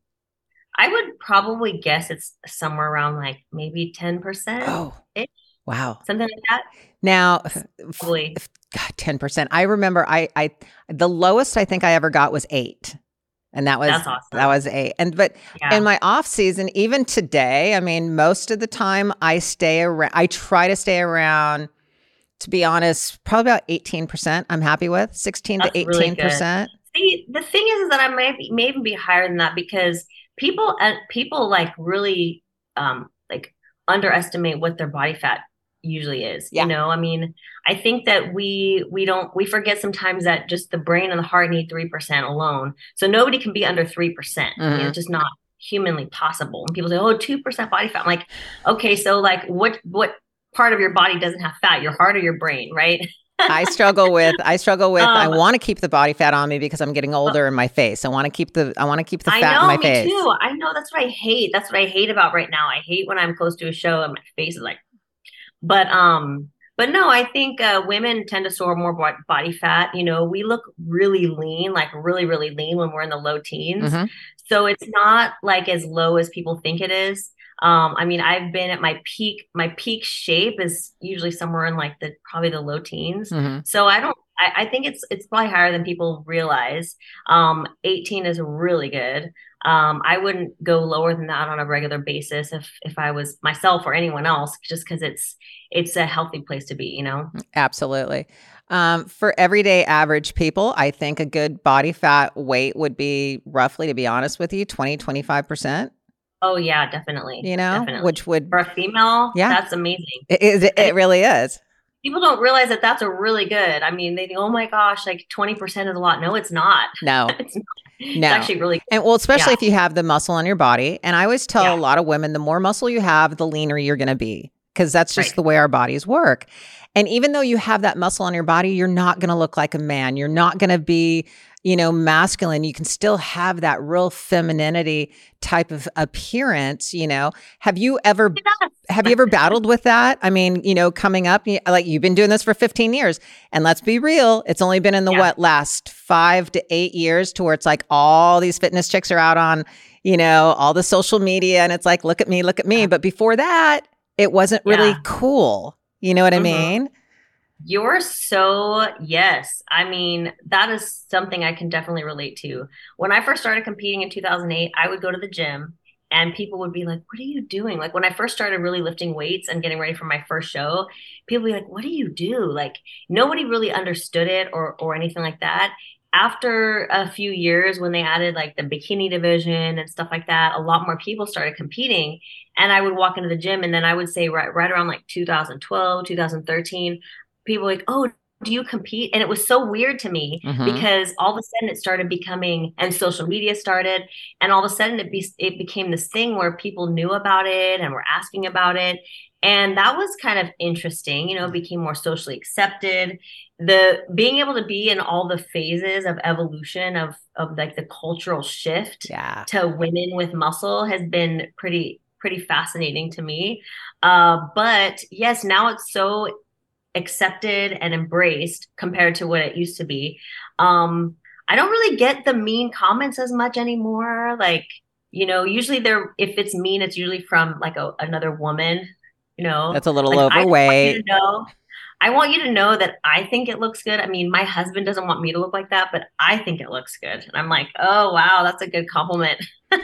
S2: I would probably guess it's somewhere around like maybe ten percent.
S1: Oh, wow.
S2: Something like that.
S1: Now,
S2: Probably.
S1: God, ten percent. I remember I, I, the lowest I think I ever got was eight. And that was,
S2: That's awesome.
S1: that was eight. And, but
S2: Yeah.
S1: in my off season, even today, I mean, most of the time I stay around, I try to stay around, to be honest, probably about eighteen percent I'm happy with, sixteen
S2: That's
S1: to eighteen percent.
S2: Really See, the thing is, is that I may, be, may even be higher than that because people, uh, people like really, um, like underestimate what their body fat usually is.
S1: Yeah.
S2: You know, I mean, I think that we, we don't, we forget sometimes that just the brain and the heart need three percent alone. So nobody can be under three percent.
S1: Mm-hmm.
S2: I mean, it's just not humanly possible. And people say, oh, two percent body fat. I'm like, okay, so like what, what part of your body doesn't have fat, your heart or your brain, right?
S1: I struggle with, I struggle with, um, I want to keep the body fat on me because I'm getting older in my face. I want to keep the, I want to keep the fat
S2: I know,
S1: in my
S2: me
S1: face.
S2: too. I know. That's what I hate. That's what I hate about right now. I hate when I'm close to a show and my face is like, but, um, but no, I think uh, women tend to store more body fat. You know, we look really lean, like really, really lean when we're in the low teens.
S1: Mm-hmm.
S2: So it's not like as low as people think it is. Um, I mean, I've been at my peak, my peak shape is usually somewhere in like the, probably the low teens.
S1: Mm-hmm.
S2: So I don't, I, I think it's, it's probably higher than people realize. Um, eighteen is really good. Um, I wouldn't go lower than that on a regular basis if, if I was myself or anyone else, just because it's, it's a healthy place to be, you know?
S1: Absolutely. Um, for everyday average people, I think a good body fat weight would be roughly, to be honest with you, twenty, twenty-five percent.
S2: Oh yeah, definitely.
S1: You know,
S2: definitely.
S1: Which would,
S2: for a female,
S1: yeah,
S2: that's amazing.
S1: It, it, it really is.
S2: People don't realize that that's a really good. I mean, they think, oh my gosh, like twenty percent is a lot. No, it's not.
S1: No.
S2: it's not.
S1: No.
S2: It's actually really good.
S1: And well, especially
S2: Yeah.
S1: if you have the muscle on your body. And I always tell
S2: Yeah.
S1: a lot of women, the more muscle you have, the leaner you're going to be, because that's just
S2: Right.
S1: the way our bodies work. And even though you have that muscle on your body, you're not going to look like a man. You're not going to be, you know, masculine. You can still have that real femininity type of appearance, you know. Have you ever
S2: Yes.
S1: have you ever battled with that? I mean, you know, coming up, you- like you've been doing this for fifteen years, and let's be real, it's only been in the
S2: Yeah.
S1: what last five to eight years to where it's like all these fitness chicks are out on, you know, all the social media, and it's like, look at me, look at me.
S2: Yeah.
S1: But before that, it wasn't really
S2: Yeah.
S1: cool. You know what
S2: Mhm.
S1: I mean?
S2: You're so, yes. I mean, that is something I can definitely relate to. When I first started competing in two thousand eight, I would go to the gym and people would be like, what are you doing? Like when I first started really lifting weights and getting ready for my first show, people would be like, what do you do? Like nobody really understood it or, or anything like that. After a few years, when they added like the bikini division and stuff like that, a lot more people started competing. And I would walk into the gym and then I would say right, right around like two thousand twelve, two thousand thirteen, people were like, oh, do you compete? And it was so weird to me
S1: Mhm.
S2: because all of a sudden it started becoming, and social media started, and all of a sudden it, be, it became this thing where people knew about it and were asking about it. And that was kind of interesting, you know, it became more socially accepted. The being able to be in all the phases of evolution of, of like the cultural shift
S1: Yeah.
S2: to women with muscle has been pretty, pretty fascinating to me. Uh, but yes, now it's so accepted and embraced compared to what it used to be. Um, I don't really get the mean comments as much anymore. Like, you know, usually they're, if it's mean, it's usually from like a, another woman, you know,
S1: That's a little
S2: like,
S1: overweight.
S2: I want you to know, I want you to know that I think it looks good. I mean, my husband doesn't want me to look like that, but I think it looks good. And I'm like, oh, wow, that's a good compliment.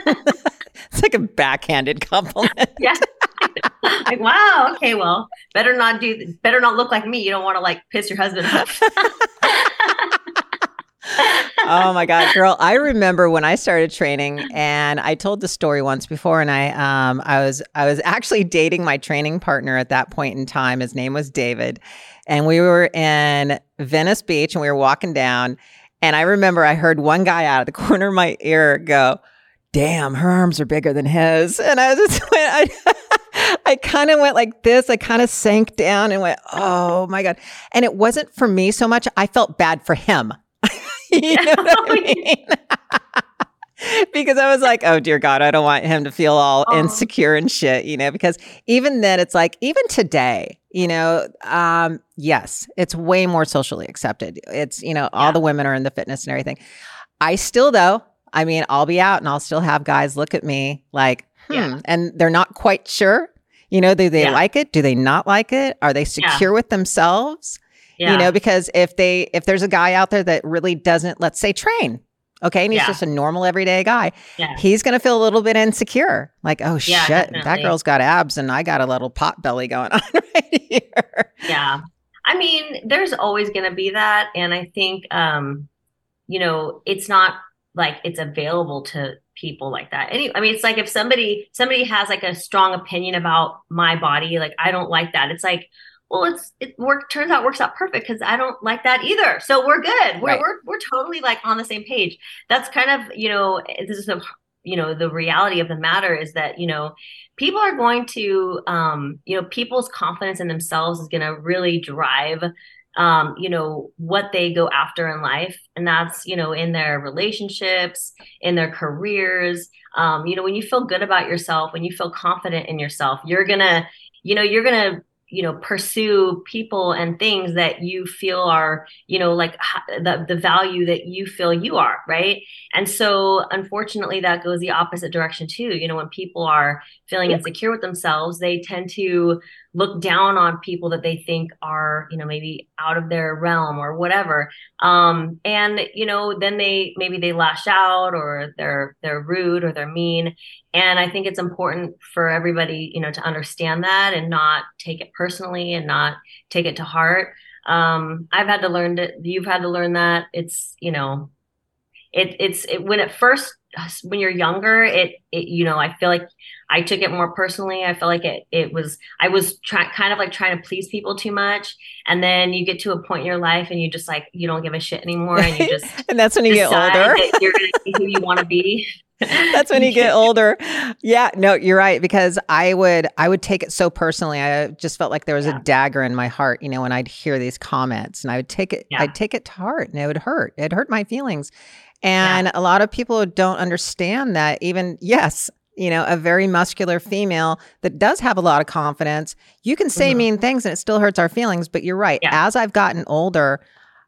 S1: It's like a backhanded compliment.
S2: Yeah. Like, wow, okay, well, better not do, better not look like me. You don't want to like piss your husband off.
S1: Oh my God, girl. I remember when I started training, and I told the story once before, and I um I was I was actually dating my training partner at that point in time. His name was David. And we were in Venice Beach and we were walking down. And I remember I heard one guy out of the corner of my ear go, damn, her arms are bigger than his. And I was just went, I, I kind of went like this. I kind of sank down and went, oh my God. And it wasn't for me so much. I felt bad for him. You know what I mean? Because I was like, oh dear God, I don't want him to feel all oh. insecure and shit, you know, because even then it's like, even today, you know, um, yes, it's way more socially accepted. It's, you know, all yeah. the women are in the fitness and everything. I still though, I mean, I'll be out and I'll still have guys look at me like, hmm, yeah. and they're not quite sure, you know, do they yeah. like it? Do they not like it? Are they secure yeah. with themselves? Yeah. You know, because if they, if there's a guy out there that really doesn't, let's say train, okay, and he's yeah. just a normal everyday guy, yeah. he's going to feel a little bit insecure. Like, oh yeah, shit, definitely. That girl's got abs and I got a little pot belly going on right here.
S2: Yeah. I mean, there's always going to be that. And I think, um, you know, it's not like it's available to people like that. Any, I mean, it's like if somebody, somebody has like a strong opinion about my body, like, I don't like that. It's like, well, it's, it work, turns out works out perfect because I don't like that either. So we're good. We're, right. we're, we're totally like on the same page. That's kind of, you know, this is the, you know, the reality of the matter is that, you know, people are going to, um, you know, people's confidence in themselves is going to really drive, um, you know, what they go after in life. And that's, you know, in their relationships, in their careers. Um, you know, when you feel good about yourself, when you feel confident in yourself, you're going to, you know, you're going to, you know, pursue people and things that you feel are, you know, like the, the value that you feel you are. Right. And so unfortunately that goes the opposite direction too. You know, when people are feeling insecure with themselves, they tend to look down on people that they think are, you know, maybe out of their realm or whatever. Um, and, you know, then they, maybe they lash out or they're, they're rude or they're mean. And I think it's important for everybody, you know, to understand that and not take it personally and not take it to heart. Um, I've had to learn that, you've had to learn that. It's, you know, it, it's it, when it first, when you're younger, it, it, you know, I feel like I took it more personally. I feel like it, it was, I was trying, kind of like trying to please people too much. And then you get to a point in your life and you just like, you don't give a shit anymore. And you just,
S1: and that's when you get older.
S2: That you're going to be who you want to be.
S1: That's when you get older. Yeah, no, you're right. Because I would, I would take it so personally. I just felt like there was yeah. a dagger in my heart, you know, when I'd hear these comments and I would take it, yeah. I'd take it to heart and it would hurt. It hurt my feelings. And yeah. a lot of people don't understand that even, yes, you know, a very muscular female that does have a lot of confidence, you can say mm-hmm. mean things and it still hurts our feelings. But you're right. Yeah. As I've gotten older,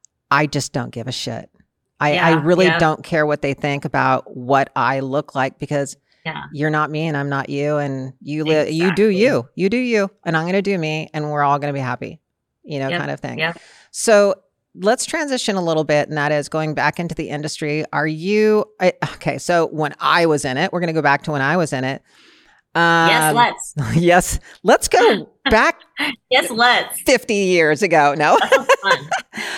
S1: I just don't give a shit. I, yeah, I really yeah. don't care what they think about what I look like because yeah. you're not me and I'm not you. And you li- exactly. you do you. You do you. And I'm going to do me. And we're all going to be happy, you know, yep. kind of thing. Yep. So let's transition a little bit. And that is going back into the industry. Are you, I, okay, so when I was in it, we're going to go back to when I was in it. Um,
S2: yes, let's.
S1: Yes, let's go back.
S2: yes, let's.
S1: fifty years ago. No.
S2: Fun.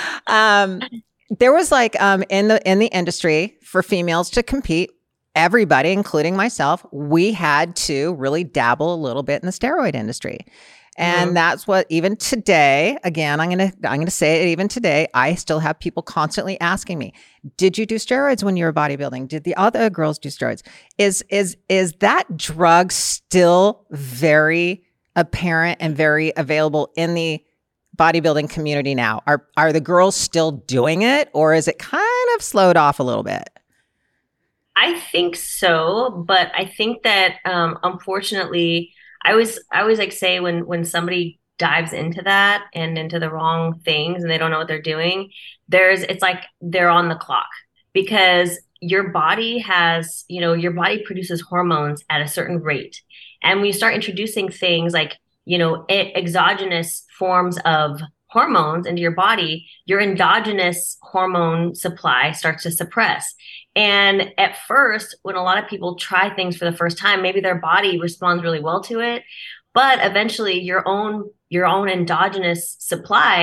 S1: um, there was like um, in the in the industry for females to compete, everybody, including myself, we had to really dabble a little bit in the steroid industry. And mm-hmm. that's what even today, again, I'm going to I'm going to say it even today, I still have people constantly asking me, did you do steroids when you were bodybuilding? Did the other girls do steroids? Is is is that drug still very apparent and very available in the bodybuilding community now? Are are the girls still doing it or is it kind of slowed off a little bit?
S2: I think so, but I think that um, unfortunately, I always I always like say when when somebody dives into that and into the wrong things and they don't know what they're doing, there's it's like they're on the clock because your body has, you know, your body produces hormones at a certain rate. And when you start introducing things like, you know, exogenous forms of hormones into your body, your endogenous hormone supply starts to suppress. And at first, when a lot of people try things for the first time, maybe their body responds really well to it. But eventually your own your own endogenous supply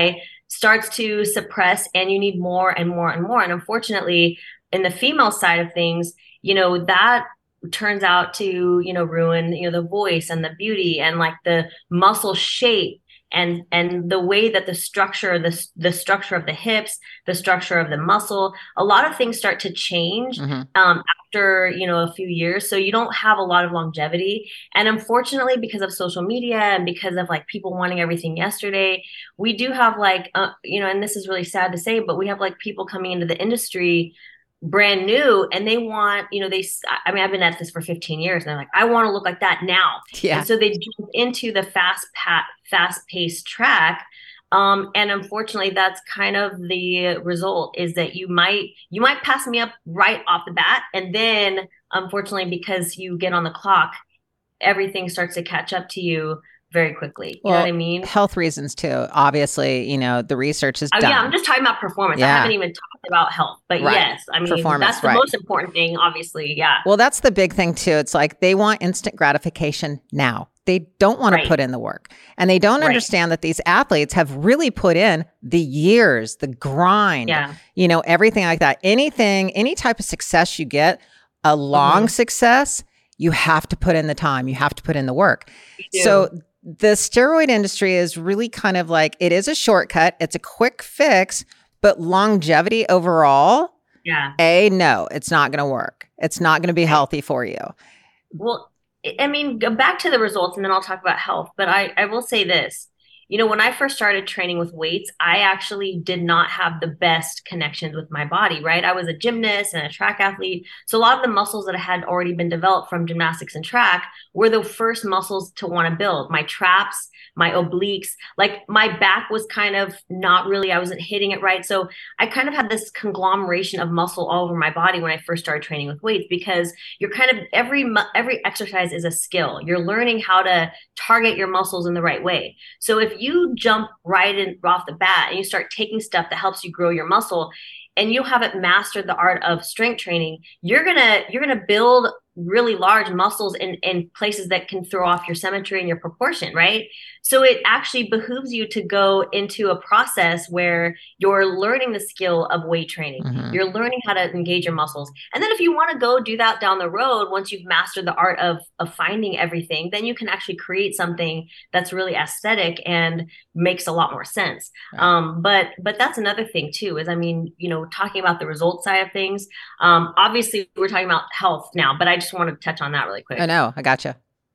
S2: starts to suppress, and you need more and more and more. And unfortunately, in the female side of things, you know, that turns out to, you know, ruin, you know, the voice and the beauty and like the muscle shape and and the way that the structure, the, the structure of the hips, the structure of the muscle, a lot of things start to change mm-hmm. um, after, you know, a few years. So you don't have a lot of longevity. And unfortunately, because of social media and because of like people wanting everything yesterday, we do have like, uh, you know, and this is really sad to say, but we have like people coming into the industry brand new, and they want, you know, they, I mean, I've been at this for fifteen years, and they're like, I want to look like that now.
S1: Yeah.
S2: And so they jump into the fast pat, fast paced track. Um, and unfortunately, that's kind of the result, is that you might, you might pass me up right off the bat. And then unfortunately, because you get on the clock, everything starts to catch up to you very quickly. You
S1: well,
S2: know what I mean?
S1: Health reasons too. Obviously, you know, the research is
S2: oh,
S1: done.
S2: Yeah, I'm just talking about performance.
S1: Yeah.
S2: I haven't even talked about health, but
S1: right.
S2: yes, I mean, that's the
S1: right.
S2: most important thing, obviously. Yeah.
S1: Well, that's the big thing too. It's like they want instant gratification now. They don't want right. to put in the work, and they don't right. understand that these athletes have really put in the years, the grind,
S2: yeah.
S1: you know, everything like that. Anything, any type of success you get, a long mm-hmm. success, you have to put in the time. You have to put in the work. So the steroid industry is really kind of like, it is a shortcut. It's a quick fix, but longevity overall,
S2: yeah.
S1: A, no, it's not going to work. It's not going to be healthy for you.
S2: Well, I mean, go back to the results and then I'll talk about health. But I, I will say this, you know, when I first started training with weights, I actually did not have the best connections with my body, right? I was a gymnast and a track athlete. So a lot of the muscles that had already been developed from gymnastics and track were the first muscles to want to build. My traps, my obliques, like my back was kind of not really, I wasn't hitting it right. So I kind of had this conglomeration of muscle all over my body when I first started training with weights, because you're kind of, every, every exercise is a skill. You're learning how to target your muscles in the right way. So if you jump right in off the bat and you start taking stuff that helps you grow your muscle, and you haven't mastered the art of strength training, you're gonna you're gonna build really large muscles in, in places that can throw off your symmetry and your proportion, right? So it actually behooves you to go into a process where you're learning the skill of weight training. Mm-hmm. You're learning how to engage your muscles. And then if you want to go do that down the road, once you've mastered the art of, of finding everything, then you can actually create something that's really aesthetic and makes a lot more sense. Right. Um, but but that's another thing too, is, I mean, you know, talking about the result side of things, um, obviously we're talking about health now, but I just want to touch on that really quick.
S1: I know, I gotcha.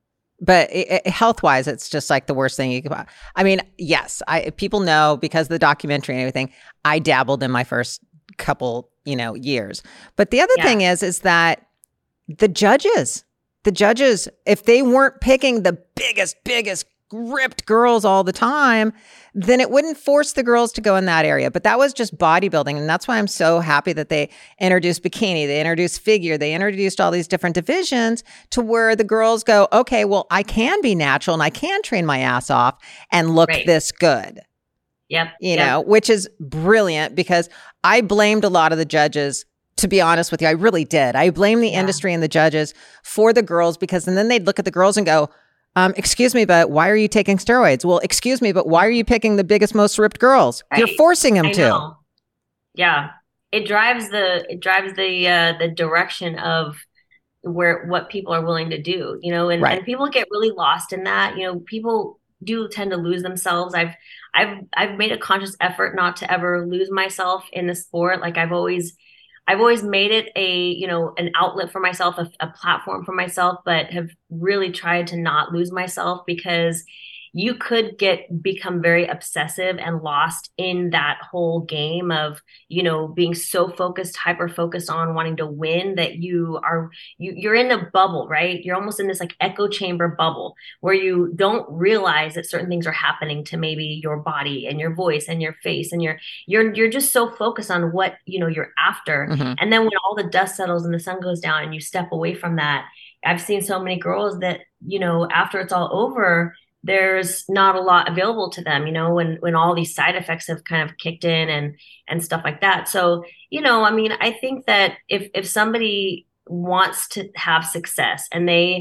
S1: But it, it, health-wise, it's just like the worst thing you could buy. I mean, yes, I people know because of the documentary and everything, I dabbled in my first couple, you know, years. But the other yeah. thing is, is that the judges, the judges, if they weren't picking the biggest, biggest ripped girls all the time, then it wouldn't force the girls to go in that area. But that was just bodybuilding. And that's why I'm so happy that they introduced bikini, they introduced figure, they introduced all these different divisions to where the girls go, okay, well, I can be natural and I can train my ass off and look right. this good.
S2: Yep.
S1: You
S2: yep.
S1: know, which is brilliant, because I blamed a lot of the judges. To be honest with you, I really did. I blame the yeah. industry and the judges for the girls, because and then they'd look at the girls and go, Um, excuse me, but why are you taking steroids? Well, excuse me, but why are you picking the biggest, most ripped girls? Right. You're forcing them
S2: I
S1: to.
S2: Know. Yeah, it drives the it drives the uh, the direction of where what people are willing to do. You know, and,
S1: right.
S2: and people get really lost in that. You know, people do tend to lose themselves. I've I've I've made a conscious effort not to ever lose myself in the sport. Like I've always. I've always made it a, you know, an outlet for myself, a, a platform for myself, but have really tried to not lose myself, because you could get become very obsessive and lost in that whole game of, you know, being so focused, hyper focused on wanting to win that you are, you, you're in a bubble, right? You're almost in this like echo chamber bubble where you don't realize that certain things are happening to maybe your body and your voice and your face, and you're, you're, you're just so focused on what, you know, you're after. Mm-hmm. And then when all the dust settles and the sun goes down and you step away from that, I've seen so many girls that, you know, after it's all over, there's not a lot available to them, you know, when, when all these side effects have kind of kicked in and, and stuff like that. So, you know, I mean, I think that if, if somebody wants to have success and they,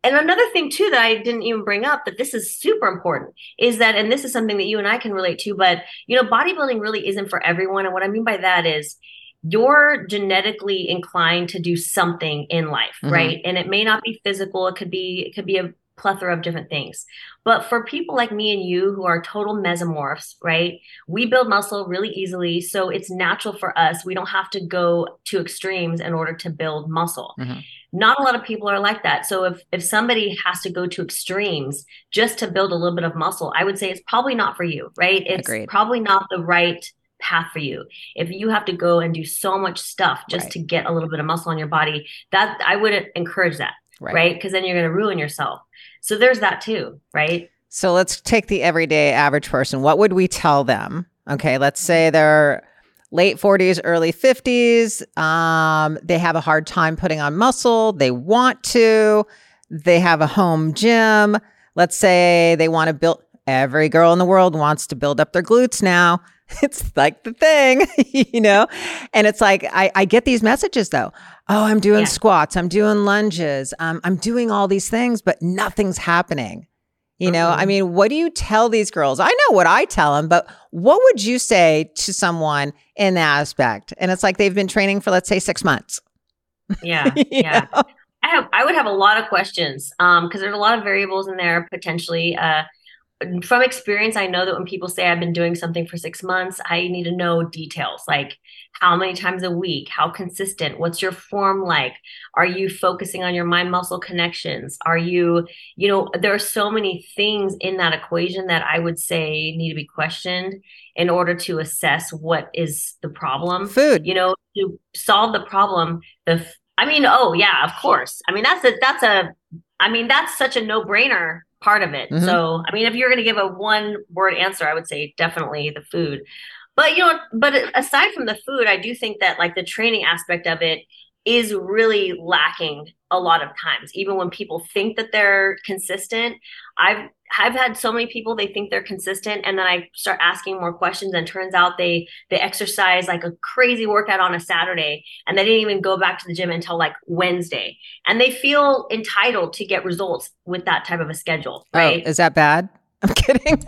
S2: And another thing too that I didn't even bring up, but this is super important, is that, and this is something that you and I can relate to, but you know, bodybuilding really isn't for everyone. And what I mean by that is you're genetically inclined to do something in life, mm-hmm. right? And it may not be physical. It could be, it could be a plethora of different things. But for people like me and you who are total mesomorphs, right? We build muscle really easily. So it's natural for us. We don't have to go to extremes in order to build muscle. Mm-hmm. Not a lot of people are like that. So if, if somebody has to go to extremes just to build a little bit of muscle, I would say it's probably not for you, right? It's Agreed. Probably not the right path for you. If you have to go and do so much stuff just right. to get a little bit of muscle on your body, that I wouldn't encourage that, right? Because right? then you're going to ruin yourself. So there's that too, right?
S1: So let's take the everyday average person. What would we tell them? Okay, let's say they're late forties, early fifties. Um, they have a hard time putting on muscle. They want to. They have a home gym. Let's say they want to build. Every girl in the world wants to build up their glutes now. It's like the thing, you know? And it's like, I, I get these messages though. Oh, I'm doing yeah. squats. I'm doing lunges. Um, I'm doing all these things, but nothing's happening. You know, mm-hmm. I mean, what do you tell these girls? I know what I tell them, but what would you say to someone in that aspect? And it's like they've been training for, let's say, six months.
S2: Yeah, yeah. Know? I have, I would have a lot of questions um, because there's a lot of variables in there potentially. Uh, From experience, I know that when people say I've been doing something for six months, I need to know details like how many times a week, how consistent, what's your form like? Are you focusing on your mind muscle connections? Are you, you know, there are so many things in that equation that I would say need to be questioned in order to assess what is the problem.
S1: Food,
S2: you know, to solve the problem. The, I mean, oh yeah, of course. I mean, that's a, that's a, I mean, that's such a no-brainer part of it. Mm-hmm. So, I mean, if you're going to give a one word answer, I would say definitely the food. But, you know, but aside from the food, I do think that like the training aspect of it is really lacking a lot of times. Even when people think that they're consistent, I've I've had so many people, they think they're consistent, and then I start asking more questions, and turns out they they exercise like a crazy workout on a Saturday, and they didn't even go back to the gym until like Wednesday, and they feel entitled to get results with that type of a schedule. Right?
S1: Oh, is that bad? I'm kidding.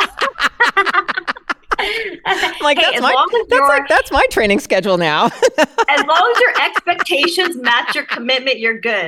S1: Like, hey, that's my that's like that's my training schedule now.
S2: As long as your expectations match your commitment, you're good.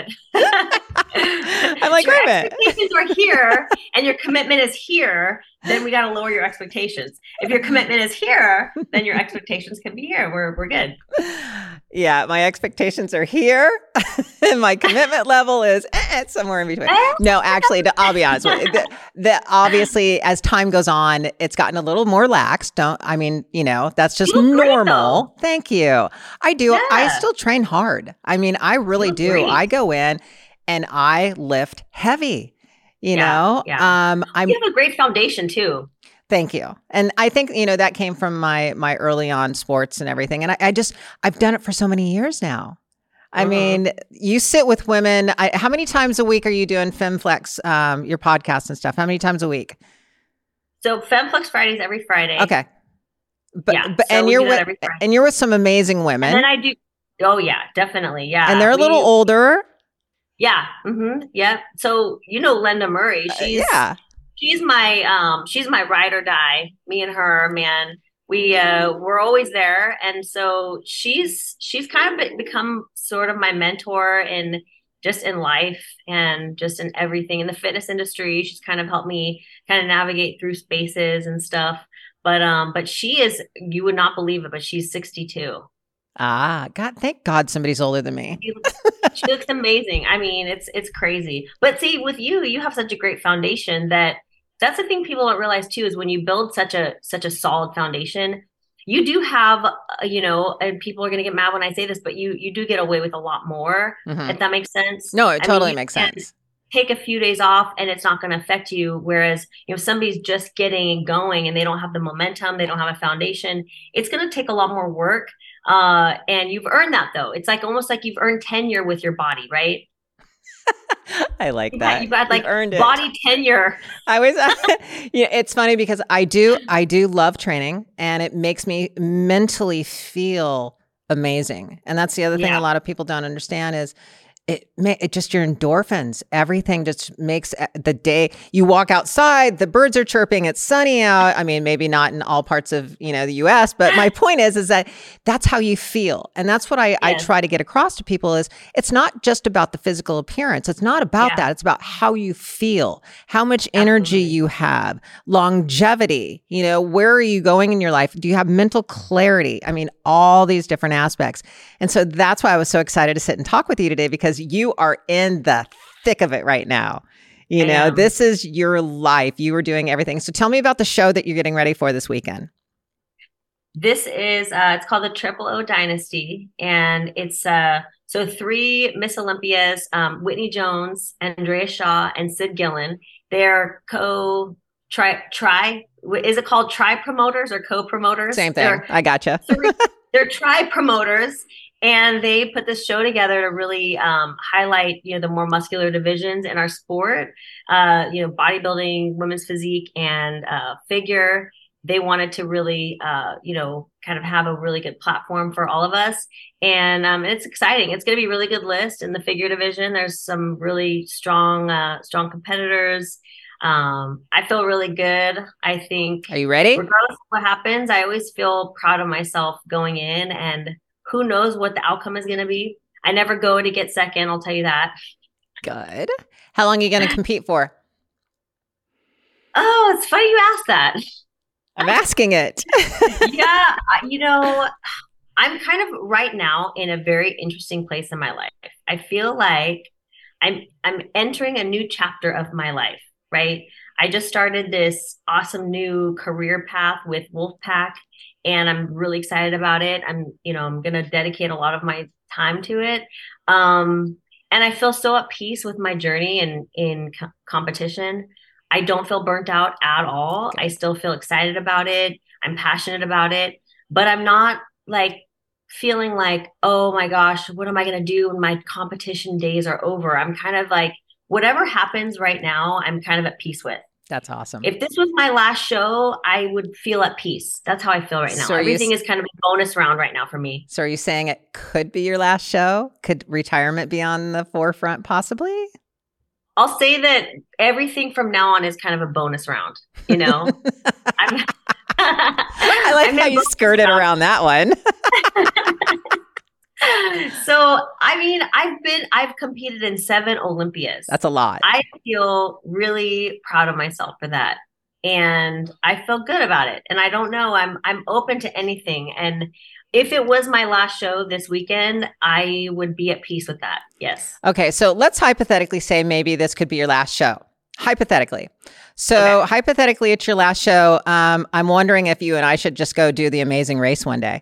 S1: I'm like,
S2: your
S1: wait a minute.
S2: Expectations are here and your commitment is here, then we got to lower your expectations. If your commitment is here, then your expectations can be here. We're we're good.
S1: Yeah, my expectations are here, and my commitment level is eh, somewhere in between. No, actually, to, I'll be honest with you. The, the, obviously, as time goes on, it's gotten a little more lax. Don't I mean, you know, that's just normal. Great, Thank you. I do. Yeah. I still train hard. I mean, I really do. Great. I go in and I lift heavy. You yeah, know,
S2: yeah. um, I'm. You have a great foundation too.
S1: Thank you. And I think, you know, that came from my my early on sports and everything. And I, I just, I've done it for so many years now. I uh-huh. mean, you sit with women. I, how many times a week are you doing FemFlex, um, your podcast and stuff? How many times a week?
S2: So FemFlex Fridays every Friday.
S1: Okay. But, yeah, but so and you're with, and you're with some amazing women.
S2: And then I do. Oh yeah, definitely. Yeah.
S1: And they're a we, little older.
S2: Yeah. Mm-hmm, yeah. So, you know, Linda Murray, she's, uh, yeah. She's my um she's my ride or die. Me and her, man, we uh we're always there, and so she's she's kind of become sort of my mentor in just in life and just in everything in the fitness industry. She's kind of helped me kind of navigate through spaces and stuff. But um but she is, you would not believe it, but she's sixty-two.
S1: Ah, God, thank God somebody's older than me.
S2: She looks, she looks amazing. I mean, it's it's crazy. But see, with you, you have such a great foundation that. That's the thing people don't realize too, is when you build such a such a solid foundation, you do have, uh, you know, and people are going to get mad when I say this, but you you do get away with a lot more, mm-hmm. if that makes sense.
S1: No, it
S2: I
S1: totally
S2: mean,
S1: makes sense.
S2: Take a few days off and it's not going to affect you. Whereas, you know, somebody's just getting going and they don't have the momentum, they don't have a foundation, it's going to take a lot more work. Uh, and you've earned that though. It's like almost like you've earned tenure with your body, right?
S1: I like that.
S2: You've got like
S1: You've earned
S2: body
S1: it.
S2: tenure.
S1: I was, yeah, it's funny because I do, I do love training and it makes me mentally feel amazing. And that's the other thing yeah. a lot of people don't understand is it ma- it just your endorphins, everything just makes the day. You walk outside, the birds are chirping, it's sunny out. I mean, maybe not in all parts of, you know, the U S, but my point is, is that that's how you feel. And that's what I, yes. I try to get across to people is it's not just about the physical appearance. It's not about yeah. that. It's about how you feel, how much energy Absolutely. You have, longevity, you know, where are you going in your life? Do you have mental clarity? I mean, all these different aspects. And so that's why I was so excited to sit and talk with you today, because you are in the thick of it right now. You I know, am. This is your life. You are doing everything. So tell me about the show that you're getting ready for this weekend.
S2: This is, uh, it's called the Triple O Dynasty. And it's, uh, so three Miss Olympias, um, Whitney Jones, Andrea Shaw, and Sid Gillen. They're co, tri, tri, is it called tri-promoters or co-promoters?
S1: Same thing. They're, I gotcha.
S2: three, they're tri-promoters. And they put this show together to really um, highlight, you know, the more muscular divisions in our sport, uh, you know, bodybuilding, women's physique, and uh, figure. They wanted to really, uh, you know, kind of have a really good platform for all of us. And um, it's exciting. It's going to be a really good list in the figure division. There's some really strong, uh, strong competitors. Um, I feel really good. I think.
S1: Are you ready?
S2: Regardless of what happens, I always feel proud of myself going in, and who knows what the outcome is going to be. I never go to get second, I'll tell you that.
S1: Good. How long are you going to compete for?
S2: Oh, it's funny you asked that.
S1: I'm asking it.
S2: Yeah, you know, I'm kind of right now in a very interesting place in my life. I feel like I'm I'm entering a new chapter of my life, right? I just started this awesome new career path with Wolfpack, and I'm really excited about it. I'm, you know, I'm going to dedicate a lot of my time to it. Um, and I feel so at peace with my journey in, in co- competition. I don't feel burnt out at all. I still feel excited about it. I'm passionate about it, but I'm not like feeling like, oh my gosh, what am I going to do when my competition days are over? I'm kind of like, whatever happens right now, I'm kind of at peace with.
S1: That's awesome.
S2: If this was my last show, I would feel at peace. That's how I feel right now. So Everything you, is kind of a bonus round right now for me.
S1: So are you saying it could be your last show? Could retirement be on the forefront possibly?
S2: I'll say that everything from now on is kind of a bonus round, you know? I'm,
S1: I like I'm how you skirted round. around that one.
S2: So, I mean, I've been, I've competed in seven Olympias.
S1: That's a lot.
S2: I feel really proud of myself for that. And I feel good about it. And I don't know, I'm, I'm open to anything. And if it was my last show this weekend, I would be at peace with that. Yes.
S1: Okay. So let's hypothetically say maybe this could be your last show. Hypothetically. So okay. hypothetically, it's your last show. Um, I'm wondering if you and I should just go do the Amazing Race one day.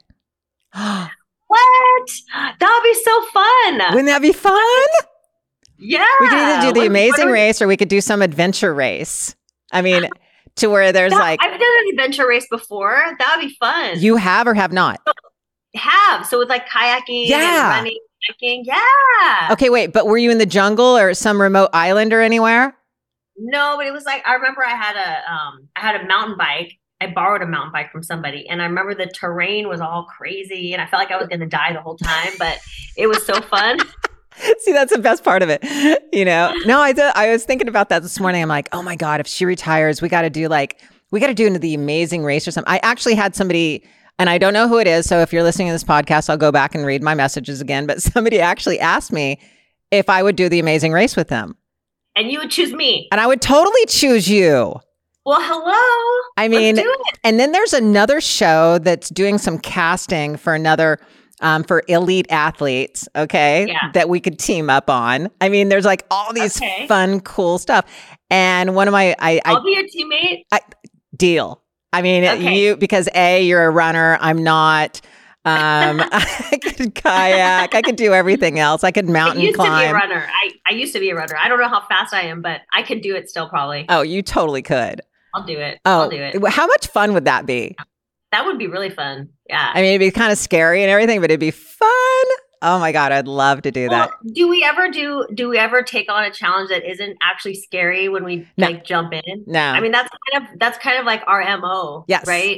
S2: What? That would be so fun.
S1: Wouldn't that be fun?
S2: Yeah.
S1: We could either do the what, Amazing what Race or we could do some adventure race. I mean, to where there's
S2: that,
S1: like...
S2: I've done an adventure race before. That would be fun.
S1: You have or have not?
S2: So, have. So with like kayaking
S1: yeah.
S2: and running, hiking. Yeah.
S1: Okay, wait. But were you in the jungle or some remote island or anywhere?
S2: No, but it was like, I remember I had a, um, I had a mountain bike. I borrowed a mountain bike from somebody, and I remember the terrain was all crazy, and I felt like I was going to die the whole time, but it was so fun.
S1: See, that's the best part of it. You know, no, I did, I was thinking about that this morning. I'm like, oh my God, if she retires, we got to do like, we got to do into the Amazing Race or something. I actually had somebody, and I don't know who it is. So if you're listening to this podcast, I'll go back and read my messages again. But somebody actually asked me if I would do the Amazing Race with them.
S2: And you would choose me.
S1: And I would totally choose you.
S2: Well, hello.
S1: I mean, and then there's another show that's doing some casting for another, um, for elite athletes, okay,
S2: yeah.
S1: that we could team up on. I mean, there's like all these okay. fun, cool stuff. And one of my, I,
S2: I'll
S1: I,
S2: be your teammate.
S1: I, deal. I mean, okay. you, because A, you're a runner, I'm not. Um, I could kayak. I could do everything else. I could mountain
S2: I used
S1: climb.
S2: to be a runner. I, I used to be a runner. I don't know how fast I am, but I could do it still probably.
S1: Oh, you totally could.
S2: I'll do it.
S1: Oh,
S2: I'll do it.
S1: How much fun would that be?
S2: That would be really fun. Yeah.
S1: I mean, it'd be kind of scary and everything, but it'd be fun. Oh my God, I'd love to do well, that.
S2: Do we ever do, do we ever take on a challenge that isn't actually scary when we
S1: no.
S2: like jump in?
S1: No.
S2: I mean, that's kind of, that's kind of like our M O,
S1: yes.
S2: right?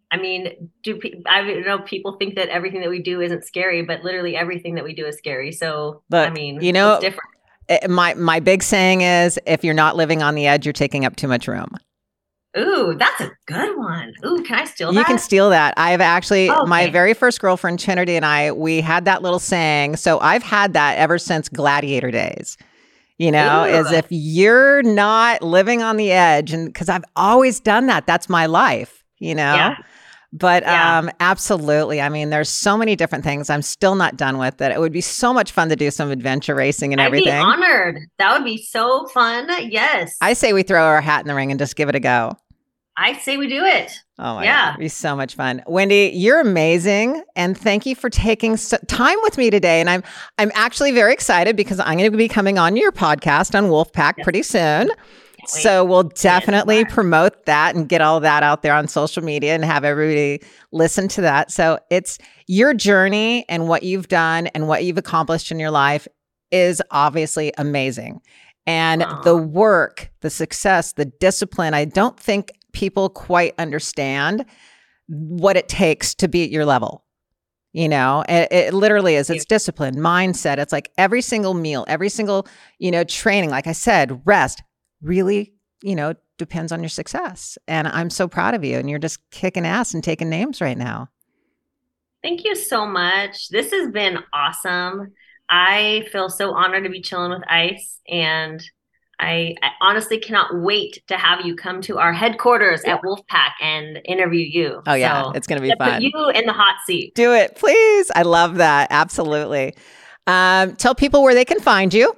S2: I mean, do pe- I know people think that everything that we do isn't scary, but literally everything that we do is scary. So,
S1: Look,
S2: I mean,
S1: you know,
S2: it's different.
S1: My my big saying is, if you're not living on the edge, you're taking up too much room.
S2: Ooh, that's a good one. Ooh, can I steal that?
S1: You can steal that. I've actually,
S2: Oh, okay.
S1: my very first girlfriend, Trinity, and I, we had that little saying. So I've had that ever since Gladiator days. You know,
S2: Ooh.
S1: as if you're not living on the edge, and because I've always done that. That's my life, you know?
S2: Yeah.
S1: But
S2: Yeah.
S1: um, absolutely. I mean, there's so many different things I'm still not done with that. It would be so much fun to do some adventure racing and
S2: I'd
S1: everything.
S2: be honored. That would be so fun. Yes.
S1: I say we throw our hat in the ring and just give it a go.
S2: I say we do it.
S1: Oh my
S2: Yeah.
S1: God, it'd be so much fun. Wendy, you're amazing. And thank you for taking so- time with me today. And I'm I'm actually very excited because I'm going to be coming on your podcast on Wolfpack
S2: Yes.
S1: pretty soon. So we'll definitely promote that and get all that out there on social media and have everybody listen to that. So it's your journey and what you've done and what you've accomplished in your life is obviously amazing. And
S2: Aww.
S1: the work, the success, the discipline, I don't think people quite understand what it takes to be at your level. You know, it, it literally is. It's discipline, mindset. It's like every single meal, every single, you know, training, like I said, rest really, you know, depends on your success. And I'm so proud of you. And you're just kicking ass and taking names right now.
S2: Thank you so much. This has been awesome. I feel so honored to be chilling with Ice, and I, I honestly cannot wait to have you come to our headquarters at Wolfpack and interview you.
S1: Oh yeah,
S2: so,
S1: it's going to be fun.
S2: Put you in the hot seat.
S1: Do it, please. I love that. Absolutely. Um, tell people where they can find you.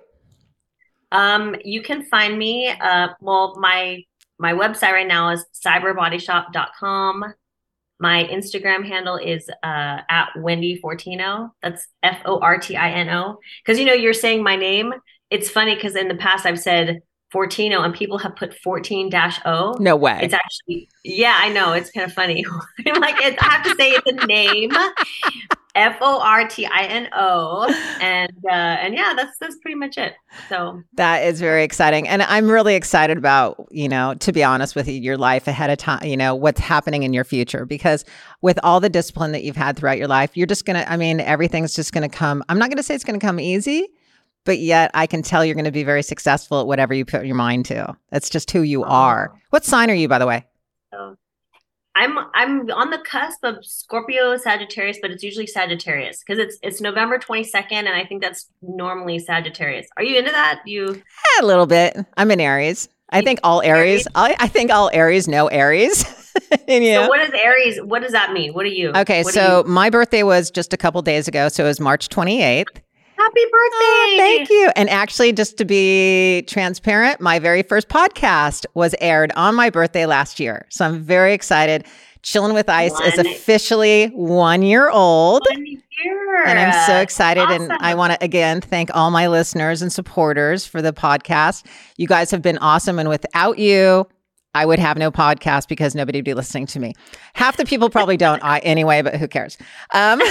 S2: Um, you can find me. Uh, well, my my website right now is cyber body shop dot com. My Instagram handle is uh, at Wendy Fortino. That's F O R T I N O. Because, you know, you're saying my name. It's funny because in the past I've said Fortino and people have put fourteen dash O.
S1: No way.
S2: It's actually, yeah, I know. It's kind of funny. I'm like, it's, I have to say it's a name. F O R T I N O. And uh, and yeah, that's that's pretty much it. So
S1: that is very exciting. And I'm really excited about, you know, to be honest with you, your life ahead of time, you know, what's happening in your future. Because with all the discipline that you've had throughout your life, you're just going to, I mean, everything's just going to come. I'm not going to say it's going to come easy, but yet I can tell you're going to be very successful at whatever you put your mind to. That's just who you are. What sign are you, by the way?
S2: So I'm I'm on the cusp of Scorpio, Sagittarius, but it's usually Sagittarius because it's it's November twenty-second, and I think that's normally Sagittarius. Are you into that? You
S1: a little bit. I'm in Aries. I think all Aries. I, I think all Aries know Aries. and, you know.
S2: So what is Aries? What does that mean? What are you?
S1: Okay,
S2: what
S1: so
S2: you?
S1: my birthday was just a couple days ago, so it was March twenty-eighth.
S2: Happy birthday!
S1: Oh, thank you. And actually, just to be transparent, my very first podcast was aired on my birthday last year. So I'm very excited. Chilling with Ice
S2: one.
S1: is officially one year old.
S2: One year.
S1: And I'm so excited.
S2: Awesome.
S1: And I want to, again, thank all my listeners and supporters for the podcast. You guys have been awesome. And without you, I would have no podcast because nobody would be listening to me. Half the people probably don't I, anyway, but who cares? Um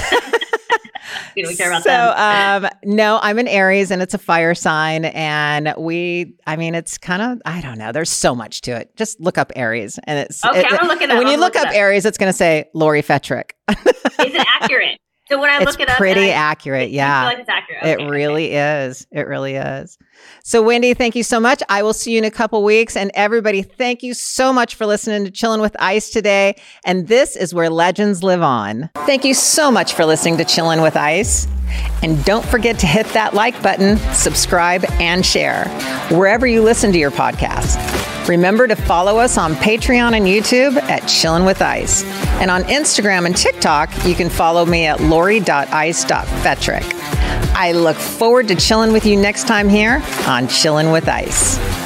S2: We don't care about
S1: so,
S2: them.
S1: um, no, I'm an Aries and it's a fire sign. And we, I mean, it's kind of, I don't know. There's so much to it. Just look up Aries. And it's,
S2: Okay,
S1: it,
S2: I'm gonna look it up.
S1: when you
S2: I'm
S1: look
S2: gonna
S1: up
S2: look it up.
S1: Aries, it's going to say Lori Fetrick.
S2: Is it accurate? So when I
S1: It's
S2: look it up,
S1: pretty
S2: and I,
S1: accurate.
S2: I
S1: Yeah.
S2: feel like it's accurate.
S1: It
S2: Okay,
S1: really
S2: okay.
S1: is. It really is. So, Wendy, thank you so much. I will see you in a couple weeks. And everybody, thank you so much for listening to Chillin' with Ice today. And this is where legends live on. Thank you so much for listening to Chillin' with Ice. And don't forget to hit that like button, subscribe, and share wherever you listen to your podcast. Remember to follow us on Patreon and YouTube at Chillin' with Ice. And on Instagram and TikTok, you can follow me at lori dot ice dot fetrick. I look forward to chilling with you next time here on Chillin' with Ice.